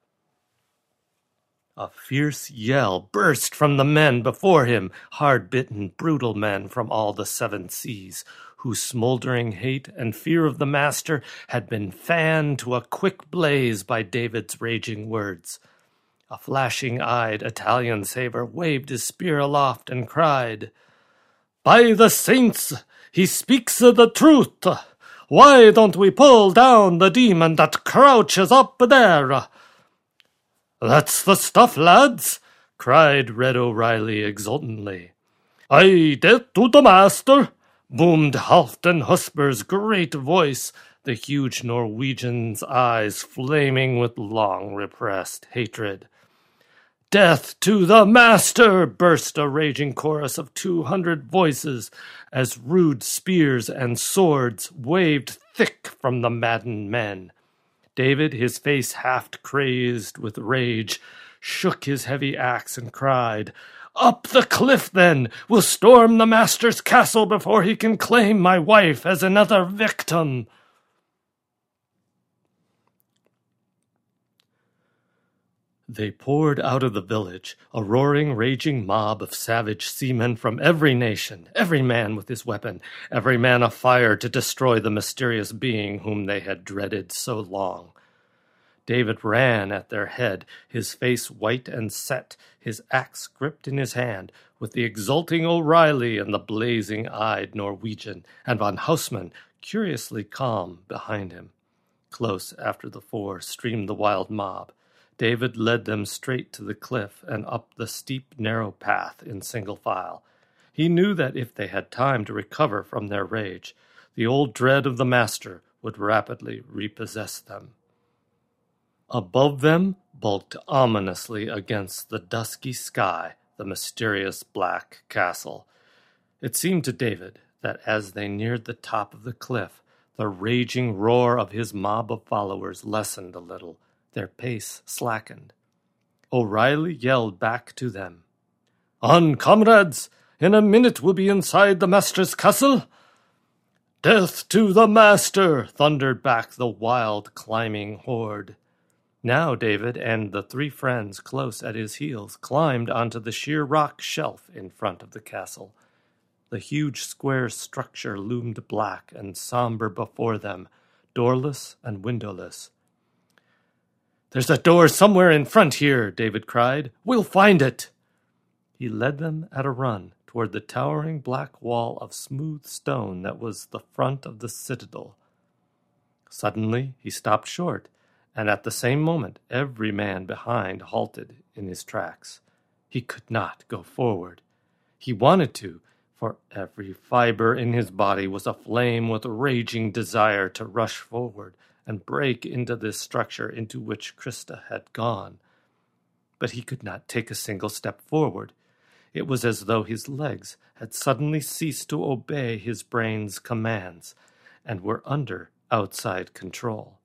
A fierce yell burst from the men before him, hard-bitten, brutal men from all the 7 seas, whose smoldering hate and fear of the master had been fanned to a quick blaze by David's raging words. A flashing-eyed Italian saber waved his spear aloft and cried, "By the saints, he speaks the truth! Why don't we pull down the demon that crouches up there?" "That's the stuff, lads!" cried Red O'Reilly exultantly. "Aye, death to the master!" boomed Halfdan Husber's great voice, the huge Norwegian's eyes flaming with long-repressed hatred. "Death to the master!" burst a raging chorus of 200 voices, as rude spears and swords waved thick from the maddened men. David, his face half-crazed with rage, shook his heavy axe and cried, "Up the cliff, then! We'll storm the master's castle before he can claim my wife as another victim!" They poured out of the village, a roaring, raging mob of savage seamen from every nation, every man with his weapon, every man afire to destroy the mysterious being whom they had dreaded so long. David ran at their head, his face white and set, his axe gripped in his hand, with the exulting O'Reilly and the blazing-eyed Norwegian, and von Haussmann, curiously calm, behind him. Close after the 4 streamed the wild mob. David led them straight to the cliff and up the steep, narrow path in single file. He knew that if they had time to recover from their rage, the old dread of the master would rapidly repossess them. Above them bulked ominously against the dusky sky the mysterious black castle. It seemed to David that as they neared the top of the cliff, the raging roar of his mob of followers lessened a little. Their pace slackened. O'Reilly yelled back to them, "On, comrades! In a minute we'll be inside the master's castle." "Death to the master!" thundered back the wild, climbing horde. Now David and the 3 friends close at his heels climbed onto the sheer rock shelf in front of the castle. The huge square structure loomed black and somber before them, doorless and windowless. "There's a door somewhere in front here," David cried. "We'll find it." He led them at a run toward the towering black wall of smooth stone that was the front of the citadel. Suddenly he stopped short, and at the same moment every man behind halted in his tracks. He could not go forward. He wanted to, for every fiber in his body was aflame with raging desire to rush forward and break into this structure into which Krista had gone. But he could not take a single step forward. It was as though his legs had suddenly ceased to obey his brain's commands and were under outside control.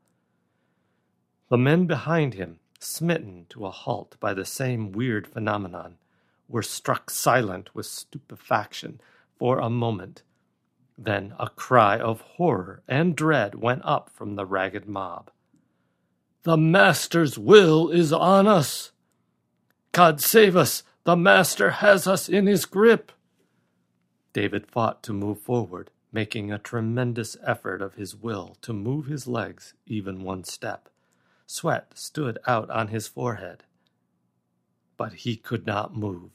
The men behind him, smitten to a halt by the same weird phenomenon, were struck silent with stupefaction for a moment. Then a cry of horror and dread went up from the ragged mob. "The Master's will is on us! God save us! The Master has us in his grip!" David fought to move forward, making a tremendous effort of his will to move his legs even one step. Sweat stood out on his forehead, but he could not move.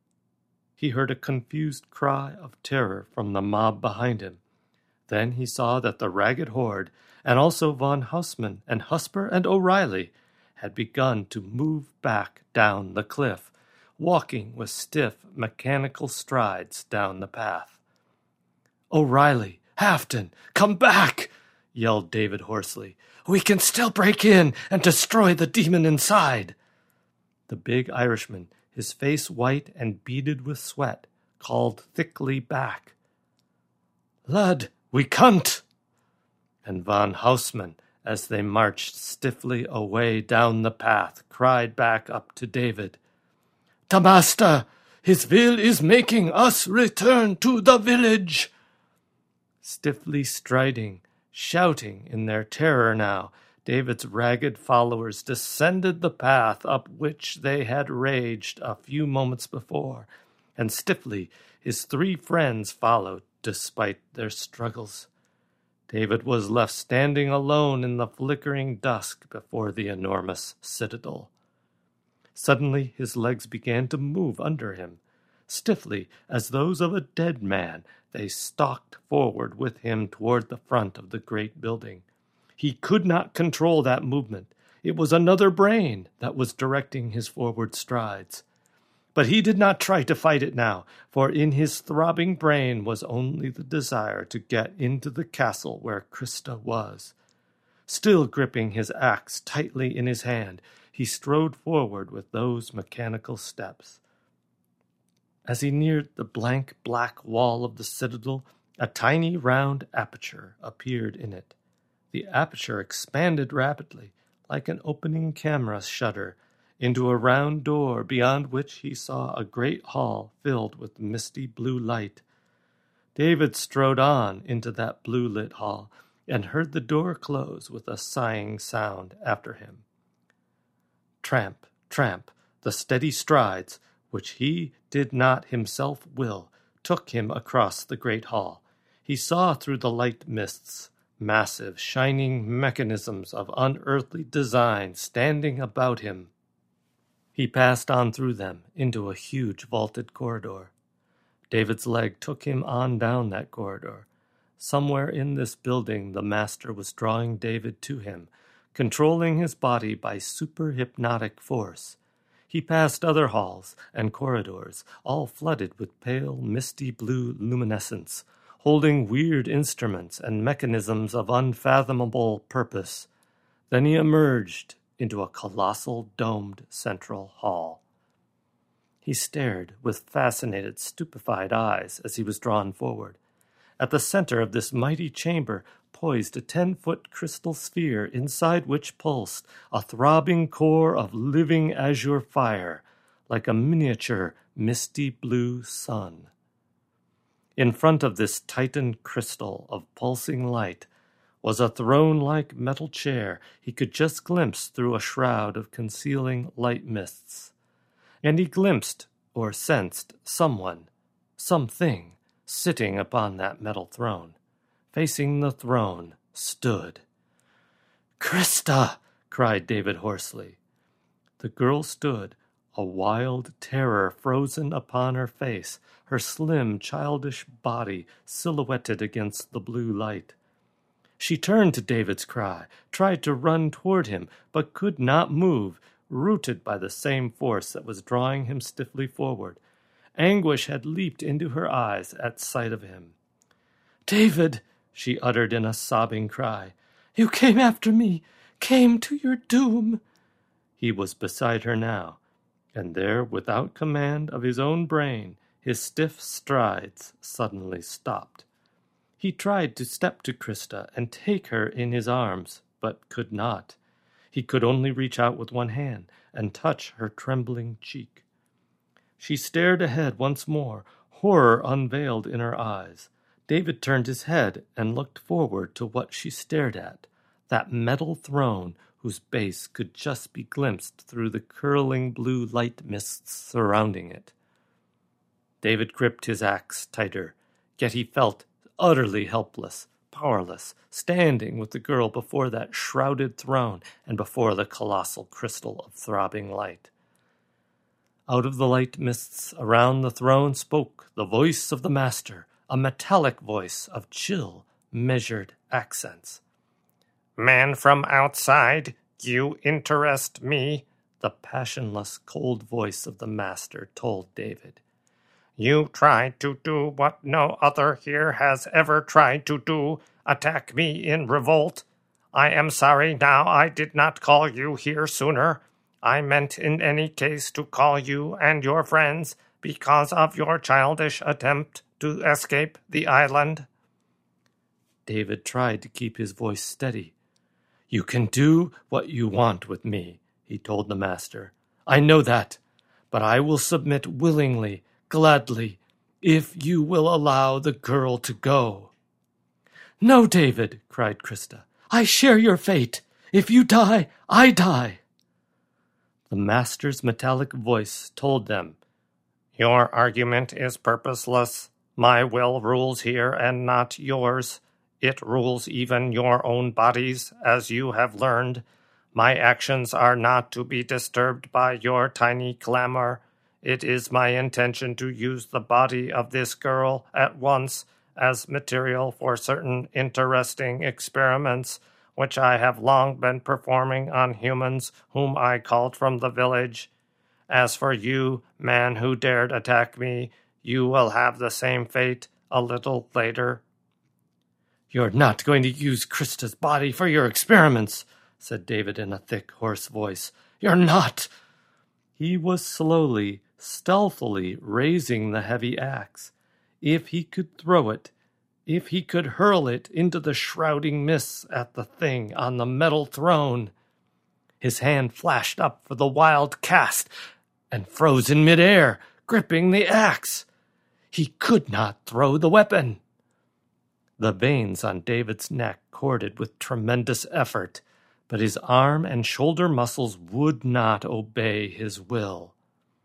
He heard a confused cry of terror from the mob behind him. Then he saw that the ragged horde, and also von Haussmann and Husper and O'Reilly, had begun to move back down the cliff, walking with stiff, mechanical strides down the path. "O'Reilly, Hafton, come back!" yelled David hoarsely. "We can still break in and destroy the demon inside." The big Irishman, his face white and beaded with sweat, called thickly back, "Lad, we can't!" And von Haussmann, as they marched stiffly away down the path, cried back up to David, "The Master, his will is making us return to the village." Stiffly striding, shouting in their terror now, David's ragged followers descended the path up which they had raged a few moments before, and stiffly his three friends followed despite their struggles. David was left standing alone in the flickering dusk before the enormous citadel. Suddenly his legs began to move under him. Stiffly, as those of a dead man, they stalked forward with him toward the front of the great building. He could not control that movement. It was another brain that was directing his forward strides. But he did not try to fight it now, for in his throbbing brain was only the desire to get into the castle where Krista was. Still gripping his axe tightly in his hand, he strode forward with those mechanical steps. As he neared the blank black wall of the citadel, a tiny round aperture appeared in it. The aperture expanded rapidly, like an opening camera shutter, into a round door beyond which he saw a great hall filled with misty blue light. David strode on into that blue-lit hall and heard the door close with a sighing sound after him. Tramp, tramp, the steady strides, which he did not himself will, took him across the great hall. He saw through the light mists massive, shining mechanisms of unearthly design standing about him. He passed on through them into a huge vaulted corridor. David's leg took him on down that corridor. Somewhere in this building the Master was drawing David to him, controlling his body by super-hypnotic force. He passed other halls and corridors, all flooded with pale, misty blue luminescence, holding weird instruments and mechanisms of unfathomable purpose. Then he emerged into a colossal domed central hall. He stared with fascinated, stupefied eyes as he was drawn forward. At the center of this mighty chamber poised a 10-foot crystal sphere inside which pulsed a throbbing core of living azure fire, like a miniature misty blue sun. In front of this Titan crystal of pulsing light was a throne-like metal chair he could just glimpse through a shroud of concealing light mists. And he glimpsed or sensed someone, something, sitting upon that metal throne. Facing the throne stood "Krista!" cried David hoarsely. The girl stood, a wild terror frozen upon her face, her slim, childish body silhouetted against the blue light. She turned to David's cry, tried to run toward him, but could not move, rooted by the same force that was drawing him stiffly forward. Anguish had leaped into her eyes at sight of him. "David," she uttered in a sobbing cry, "you came after me, came to your doom." He was beside her now, and there, without command of his own brain, his stiff strides suddenly stopped. He tried to step to Krista and take her in his arms, but could not. He could only reach out with one hand and touch her trembling cheek. She stared ahead once more, horror unveiled in her eyes. David turned his head and looked forward to what she stared at, that metal throne whose base could just be glimpsed through the curling blue light mists surrounding it. David gripped his axe tighter, yet he felt utterly helpless, powerless, standing with the girl before that shrouded throne and before the colossal crystal of throbbing light. Out of the light mists around the throne spoke the voice of the Master, a metallic voice of chill, measured accents. "Man from outside, you interest me," the passionless, cold voice of the Master told David. "You tried to do what no other here has ever tried to do, attack me in revolt. I am sorry now I did not call you here sooner. I meant in any case to call you and your friends because of your childish attempt to escape the island." David tried to keep his voice steady. "You can do what you want with me," he told the Master. "I know that, but I will submit willingly, gladly, if you will allow the girl to go." "No, David," cried Krista. "I share your fate. If you die, I die." The Master's metallic voice told them, "Your argument is purposeless. My will rules here and not yours. It rules even your own bodies, as you have learned. My actions are not to be disturbed by your tiny clamor. It is my intention to use the body of this girl at once as material for certain interesting experiments, which I have long been performing on humans whom I called from the village. As for you, man who dared attack me, you will have the same fate a little later." "You're not going to use Krista's body for your experiments," said David in a thick, hoarse voice. "You're not." He was slowly, stealthily raising the heavy axe. If he could throw it, if he could hurl it into the shrouding mists at the thing on the metal throne. His hand flashed up for the wild cast and froze in midair, gripping the axe. He could not throw the weapon. The veins on David's neck corded with tremendous effort, but his arm and shoulder muscles would not obey his will.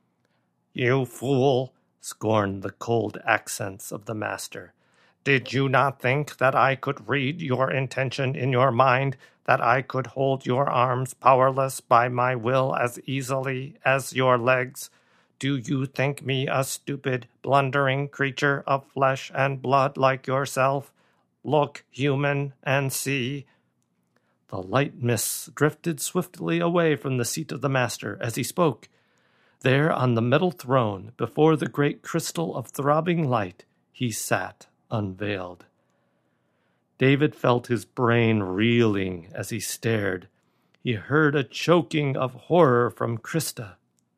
"You fool," scorned the cold accents of the Master. "Did you not think that I could read your intention in your mind, that I could hold your arms powerless by my will as easily as your legs? Do you think me a stupid, blundering creature of flesh and blood like yourself? Look, human, and see." The light mists drifted swiftly away from the seat of the Master as he spoke. There on the metal throne, before the great crystal of throbbing light, he sat unveiled. David felt his brain reeling as he stared. He heard a choking of horror from Krista.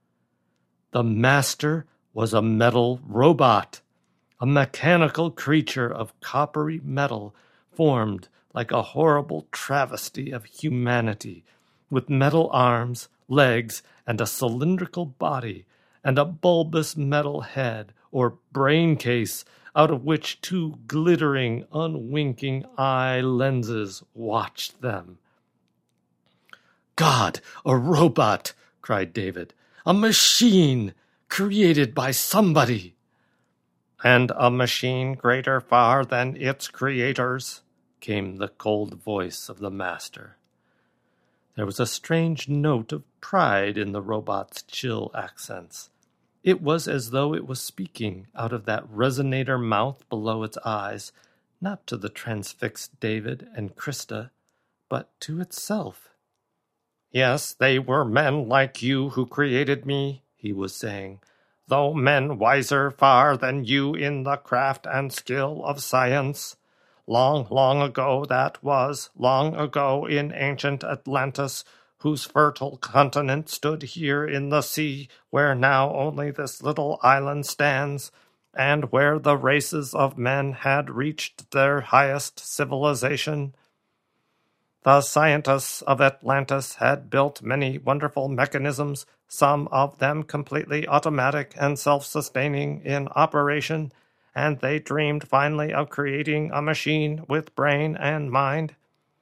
The Master was a metal robot, a mechanical creature of coppery metal formed like a horrible travesty of humanity, with metal arms, legs, and a cylindrical body, and a bulbous metal head or brain case out of which two glittering, unwinking eye lenses watched them. "God, a robot!" cried David. "A machine created by somebody." "And a machine greater far than its creators," came the cold voice of the Master. There was a strange note of pride in the robot's chill accents. It was as though it was speaking out of that resonator mouth below its eyes, not to the transfixed David and Krista, but to itself. "Yes, they were men like you who created me," he was saying, "though men wiser far than you in the craft and skill of science. Long, long ago that was, long ago in ancient Atlantis, whose fertile continent stood here in the sea, where now only this little island stands, and where the races of men had reached their highest civilization. The scientists of Atlantis had built many wonderful mechanisms, some of them completely automatic and self-sustaining in operation, and they dreamed finally of creating a machine with brain and mind.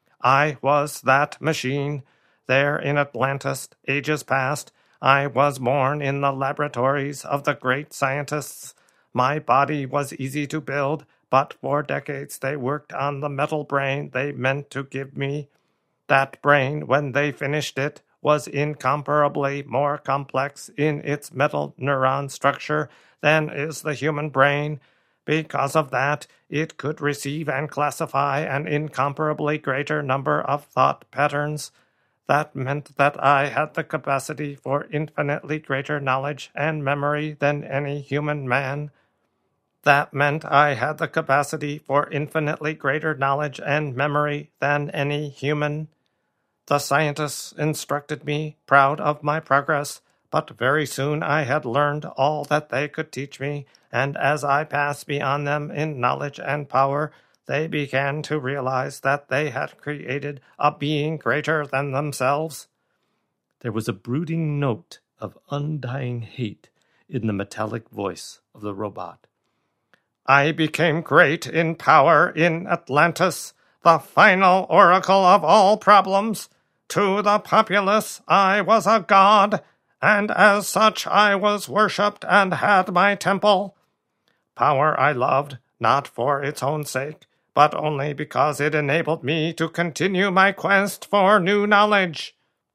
I was that machine. There in Atlantis, ages past, I was born in the laboratories of the great scientists. My body was easy to build, but for decades they worked on the metal brain they meant to give me. That brain, when they finished it, was incomparably more complex in its metal neuron structure than is the human brain. Because of that, it could receive and classify an incomparably greater number of thought patterns. That meant that I had the capacity for infinitely greater knowledge and memory than any human man. That meant I had the capacity for infinitely greater knowledge and memory than any human. The scientists instructed me, proud of my progress, but very soon I had learned all that they could teach me, and as I passed beyond them in knowledge and power, they began to realize that they had created a being greater than themselves. There was a brooding note of undying hate in the metallic voice of the robot. I became great in power in Atlantis, the final oracle of all problems. To the populace I was a god, and as such I was worshipped and had my temple. Power I loved, not for its own sake, but only because it enabled me to continue my quest for new knowledge.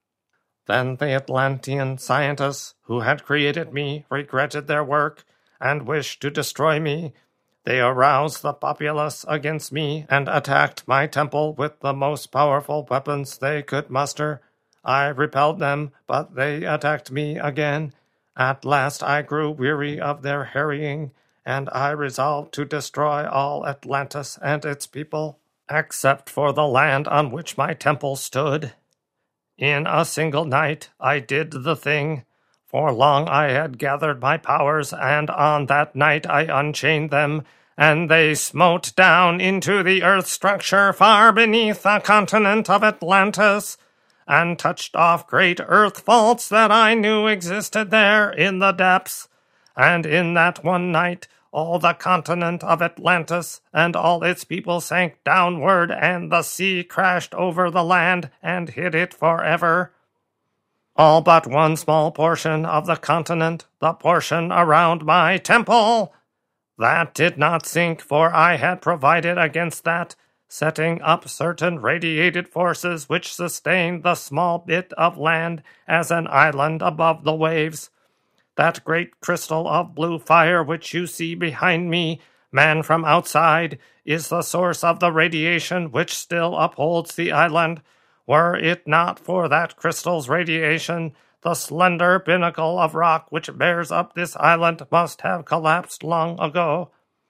Then the Atlantean scientists who had created me regretted their work and wished to destroy me. They aroused the populace against me and attacked my temple with the most powerful weapons they could muster. I repelled them, but they attacked me again. At last I grew weary of their harrying, and I resolved to destroy all Atlantis and its people, except for the land on which my temple stood. In a single night I did the thing. For long I had gathered my powers, and on that night I unchained them, and they smote down into the earth structure far beneath the continent of Atlantis, and touched off great earth faults that I knew existed there in the depths. And in that one night all the continent of Atlantis and all its people sank downward, and the sea crashed over the land and hid it forever. All but one small portion of the continent, the portion around my temple, that did not sink, for I had provided against that, setting up certain radiated forces which sustained the small bit of land as an island above the waves. That great crystal of blue fire which you see behind me, man from outside, is the source of the radiation which still upholds the island. Were it not for that crystal's radiation, the slender pinnacle of rock which bears up this island must have collapsed long ago.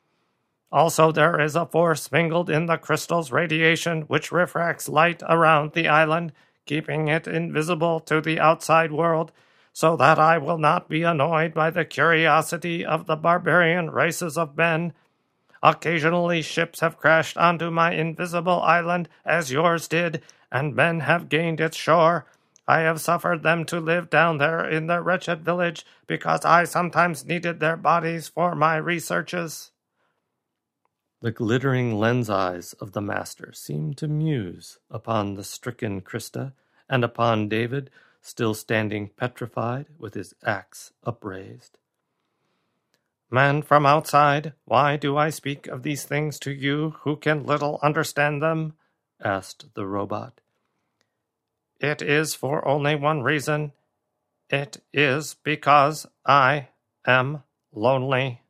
Also there is a force mingled in the crystal's radiation which refracts light around the island, keeping it invisible to the outside world, so that I will not be annoyed by the curiosity of the barbarian races of men. Occasionally ships have crashed onto my invisible island, as yours did, and men have gained its shore. I have suffered them to live down there in their wretched village, because I sometimes needed their bodies for my researches." The glittering lens eyes of the master seemed to muse upon the stricken Krista, and upon David, still standing petrified with his axe upraised. "Man from outside, why do I speak of these things to you who can little understand them?" asked the robot. It is for only one reason. It is because I am lonely.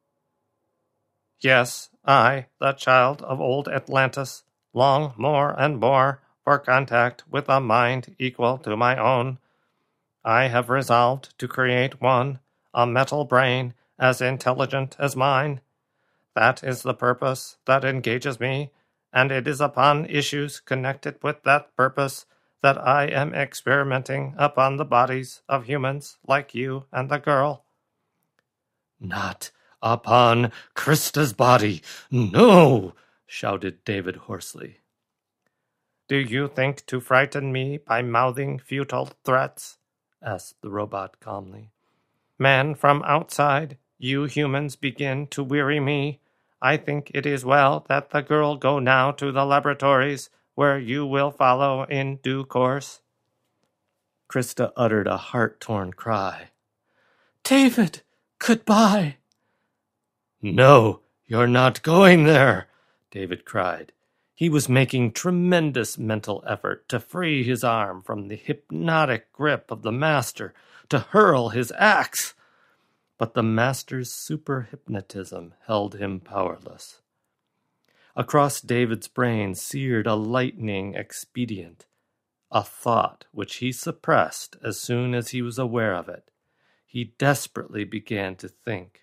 Yes, I, the child of old Atlantis, long more and more for contact with a mind equal to my own. I have resolved to create one, a metal brain as intelligent as mine. That is the purpose that engages me, and it is upon issues connected with that purpose that I am experimenting upon the bodies of humans like you and the girl. Not upon Krista's body, no, shouted David hoarsely. Do you think to frighten me by mouthing futile threats? Asked the robot calmly. Man from outside, you humans begin to weary me. I think it is well that the girl go now to the laboratories, where you will follow in due course. Krista uttered a heart-torn cry. David, goodbye. No, you're not going there, David cried. He was making tremendous mental effort to free his arm from the hypnotic grip of the master, to hurl his axe. But the master's super-hypnotism held him powerless. Across David's brain seared a lightning expedient, a thought which he suppressed as soon as he was aware of it. He desperately began to think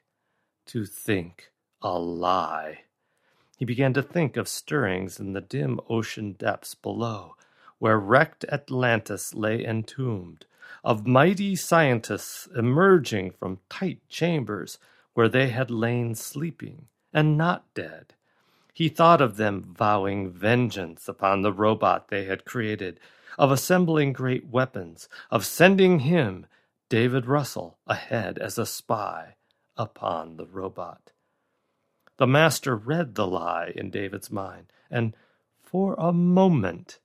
a lie. He began to think of stirrings in the dim ocean depths below, where wrecked Atlantis lay entombed, of mighty scientists emerging from tight chambers where they had lain sleeping and not dead. He thought of them vowing vengeance upon the robot they had created, of assembling great weapons, of sending him, David Russell, ahead as a spy upon the robot. The master read the lie in David's mind, and for a moment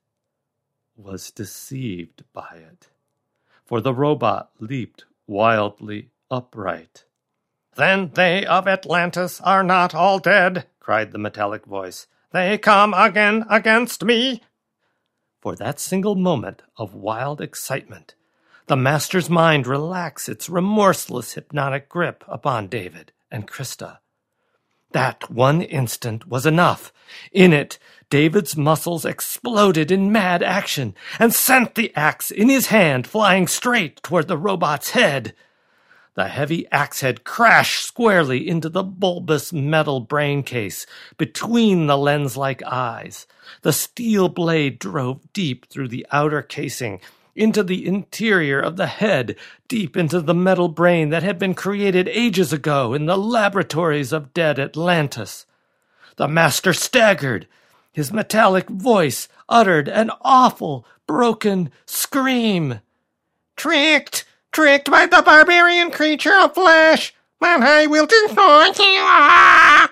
was deceived by it. For the robot leaped wildly upright. Then they of Atlantis are not all dead, cried the metallic voice. They come again against me. For that single moment of wild excitement, the master's mind relaxed its remorseless hypnotic grip upon David and Krista. That one instant was enough. In it, David's muscles exploded in mad action and sent the axe in his hand flying straight toward the robot's head. The heavy axe head crashed squarely into the bulbous metal brain case between the lens-like eyes. The steel blade drove deep through the outer casing, into the interior of the head, deep into the metal brain that had been created ages ago in the laboratories of dead Atlantis. The master staggered. His metallic voice uttered an awful, broken scream. Tricked by the barbarian creature of flesh, but I will destroy you.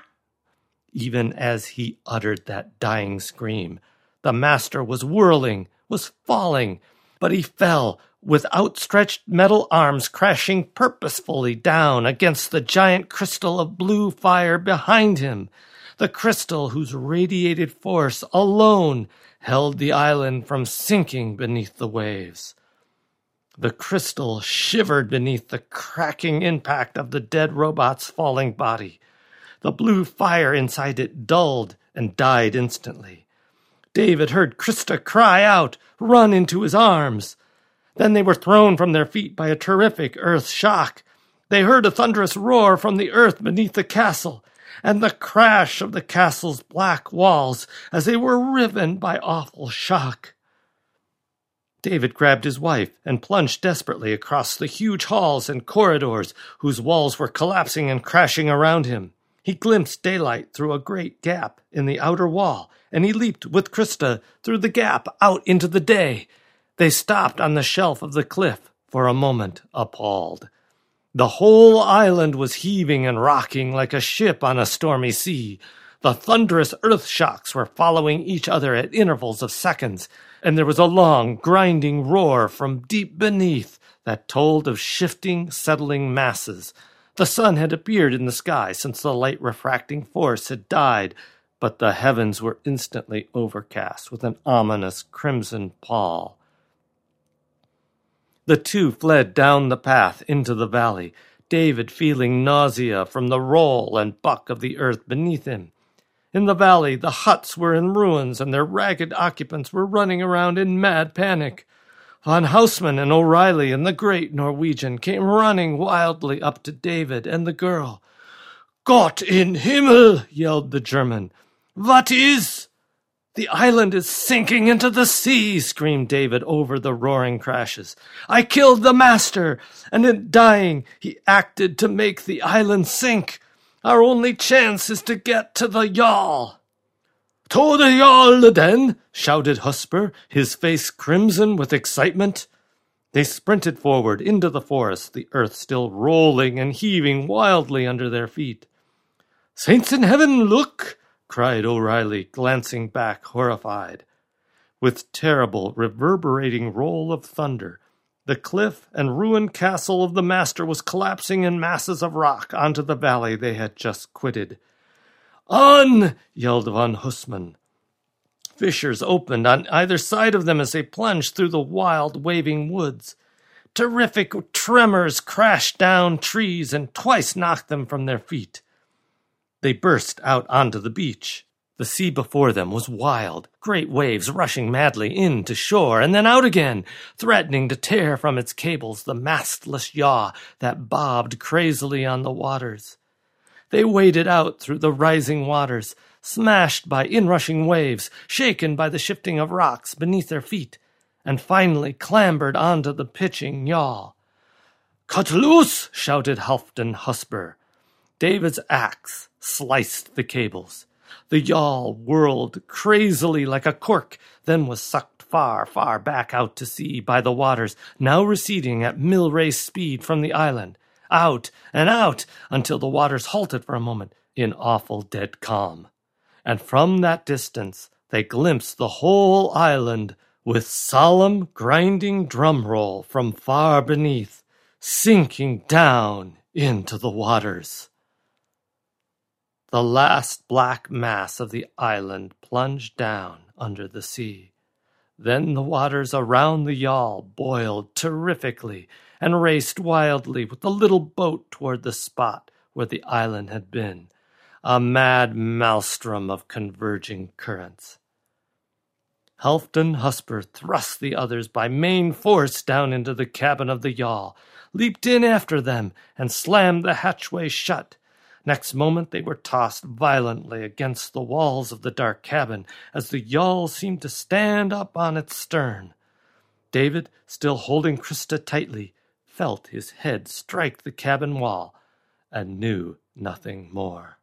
Even as he uttered that dying scream, the master was whirling, was falling, but he fell, with outstretched metal arms crashing purposefully down against the giant crystal of blue fire behind him, the crystal whose radiated force alone held the island from sinking beneath the waves. The crystal shivered beneath the cracking impact of the dead robot's falling body. The blue fire inside it dulled and died instantly. David heard Krista cry out, run into his arms. Then they were thrown from their feet by a terrific earth shock. They heard a thunderous roar from the earth beneath the castle, and the crash of the castle's black walls as they were riven by awful shock. David grabbed his wife and plunged desperately across the huge halls and corridors whose walls were collapsing and crashing around him. He glimpsed daylight through a great gap in the outer wall, and he leaped with Krista through the gap out into the day. They stopped on the shelf of the cliff for a moment, appalled. The whole island was heaving and rocking like a ship on a stormy sea. The thunderous earth shocks were following each other at intervals of seconds, and there was a long, grinding roar from deep beneath that told of shifting, settling masses. The sun had appeared in the sky since the light refracting force had died, but the heavens were instantly overcast with an ominous crimson pall. The two fled down the path into the valley, David feeling nausea from the roll and buck of the earth beneath him. In the valley, the huts were in ruins, and their ragged occupants were running around in mad panic. Von Haussmann and O'Reilly and the great Norwegian came running wildly up to David and the girl. "Gott in Himmel!" yelled the German. "What is?" "The island is sinking into the sea," screamed David over the roaring crashes. "I killed the master, and in dying he acted to make the island sink. Our only chance is to get to the yawl." "To the yawl, then!" shouted Husper, his face crimson with excitement. They sprinted forward into the forest, the earth still rolling and heaving wildly under their feet. "Saints in heaven, look!" cried O'Reilly, glancing back horrified. With terrible, reverberating roll of thunder, the cliff and ruined castle of the master was collapsing in masses of rock onto the valley they had just quitted. "On!" yelled von Haussmann. Fissures opened on either side of them as they plunged through the wild, waving woods. Terrific tremors crashed down trees and twice knocked them from their feet. They burst out onto the beach. The sea before them was wild, great waves rushing madly in to shore and then out again, threatening to tear from its cables the mastless yaw that bobbed crazily on the waters. They waded out through the rising waters, smashed by inrushing waves, shaken by the shifting of rocks beneath their feet, and finally clambered onto the pitching yawl. "Cut loose!" shouted Halfdan Husper. David's axe sliced the cables. The yawl whirled crazily like a cork, then was sucked far, far back out to sea by the waters, now receding at mill-race speed from the island, out and out until the waters halted for a moment in awful dead calm. And from that distance they glimpsed the whole island with solemn, grinding drum roll from far beneath, sinking down into the waters. The last black mass of the island plunged down under the sea. Then the waters around the yawl boiled terrifically and raced wildly with the little boat toward the spot where the island had been, a mad maelstrom of converging currents. Halfdan Husper thrust the others by main force down into the cabin of the yawl, leaped in after them, and slammed the hatchway shut. Next moment they were tossed violently against the walls of the dark cabin as the yawl seemed to stand up on its stern. David, still holding Krista tightly, felt his head strike the cabin wall and knew nothing more.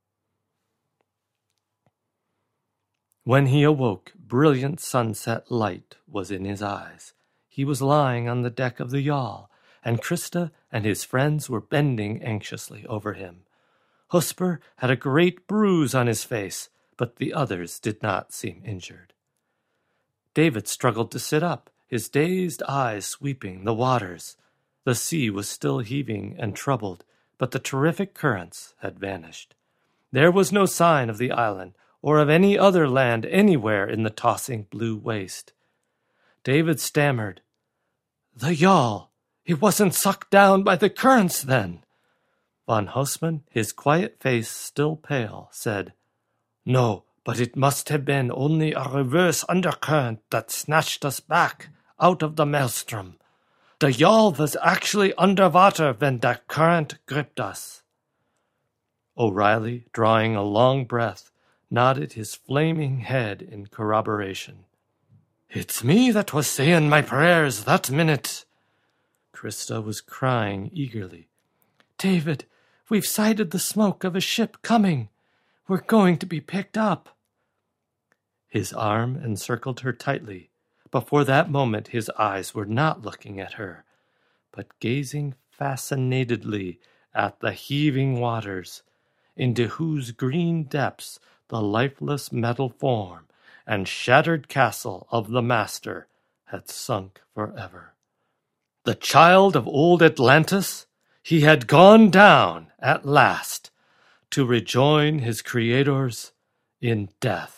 When he awoke, brilliant sunset light was in his eyes. He was lying on the deck of the yawl, and Krista and his friends were bending anxiously over him. Husper had a great bruise on his face, but the others did not seem injured. David struggled to sit up, his dazed eyes sweeping the waters. The sea was still heaving and troubled, but the terrific currents had vanished. There was no sign of the island or of any other land anywhere in the tossing blue waste. David stammered, "The yawl! It wasn't sucked down by the currents, then?" Von Haussmann, his quiet face still pale, said, "No, but it must have been only a reverse undercurrent that snatched us back out of the maelstrom. The yawl was actually underwater when that current gripped us." O'Reilly, drawing a long breath, nodded his flaming head in corroboration. "It's me that was saying my prayers that minute." Krista was crying eagerly. "David, we've sighted the smoke of a ship coming. We're going to be picked up." His arm encircled her tightly, but for that moment his eyes were not looking at her, but gazing fascinatedly at the heaving waters, into whose green depths the lifeless metal form and shattered castle of the master had sunk forever. The child of old Atlantis, he had gone down at last to rejoin his creators in death.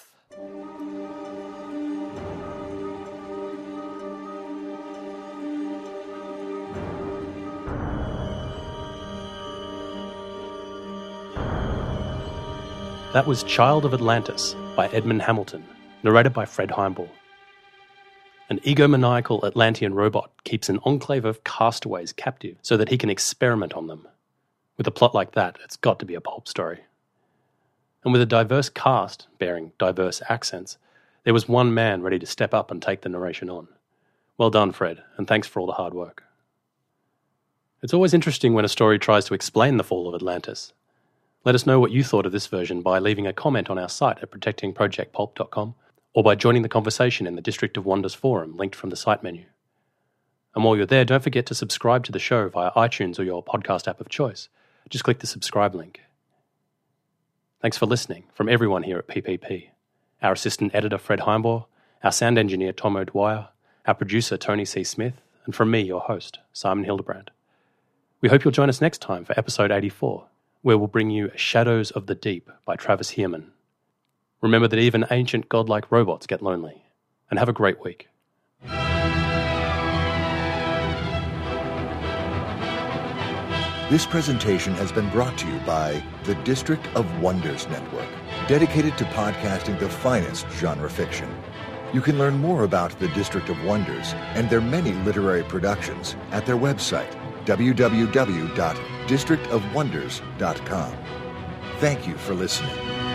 That was Child of Atlantis by Edmund Hamilton, narrated by Fred Heimball. An egomaniacal Atlantean robot keeps an enclave of castaways captive so that he can experiment on them. With a plot like that, it's got to be a pulp story. And with a diverse cast bearing diverse accents, there was one man ready to step up and take the narration on. Well done, Fred, and thanks for all the hard work. It's always interesting when a story tries to explain the fall of Atlantis. Let us know what you thought of this version by leaving a comment on our site at protectingprojectpulp.com or by joining the conversation in the District of Wonders forum linked from the site menu. And while you're there, don't forget to subscribe to the show via iTunes or your podcast app of choice. Just click the subscribe link. Thanks for listening from everyone here at PPP. Our assistant editor Fred Heimball, our sound engineer Tom O'Dwyer, our producer Tony C. Smith, and from me, your host, Simon Hildebrand. We hope you'll join us next time for episode 84, where we'll bring you Shadows of the Deep by Travis Heerman. Remember that even ancient godlike robots get lonely. And have a great week. This presentation has been brought to you by the District of Wonders Network, dedicated to podcasting the finest genre fiction. You can learn more about the District of Wonders and their many literary productions at their website, www.districtofwonders.com. Thank you for listening.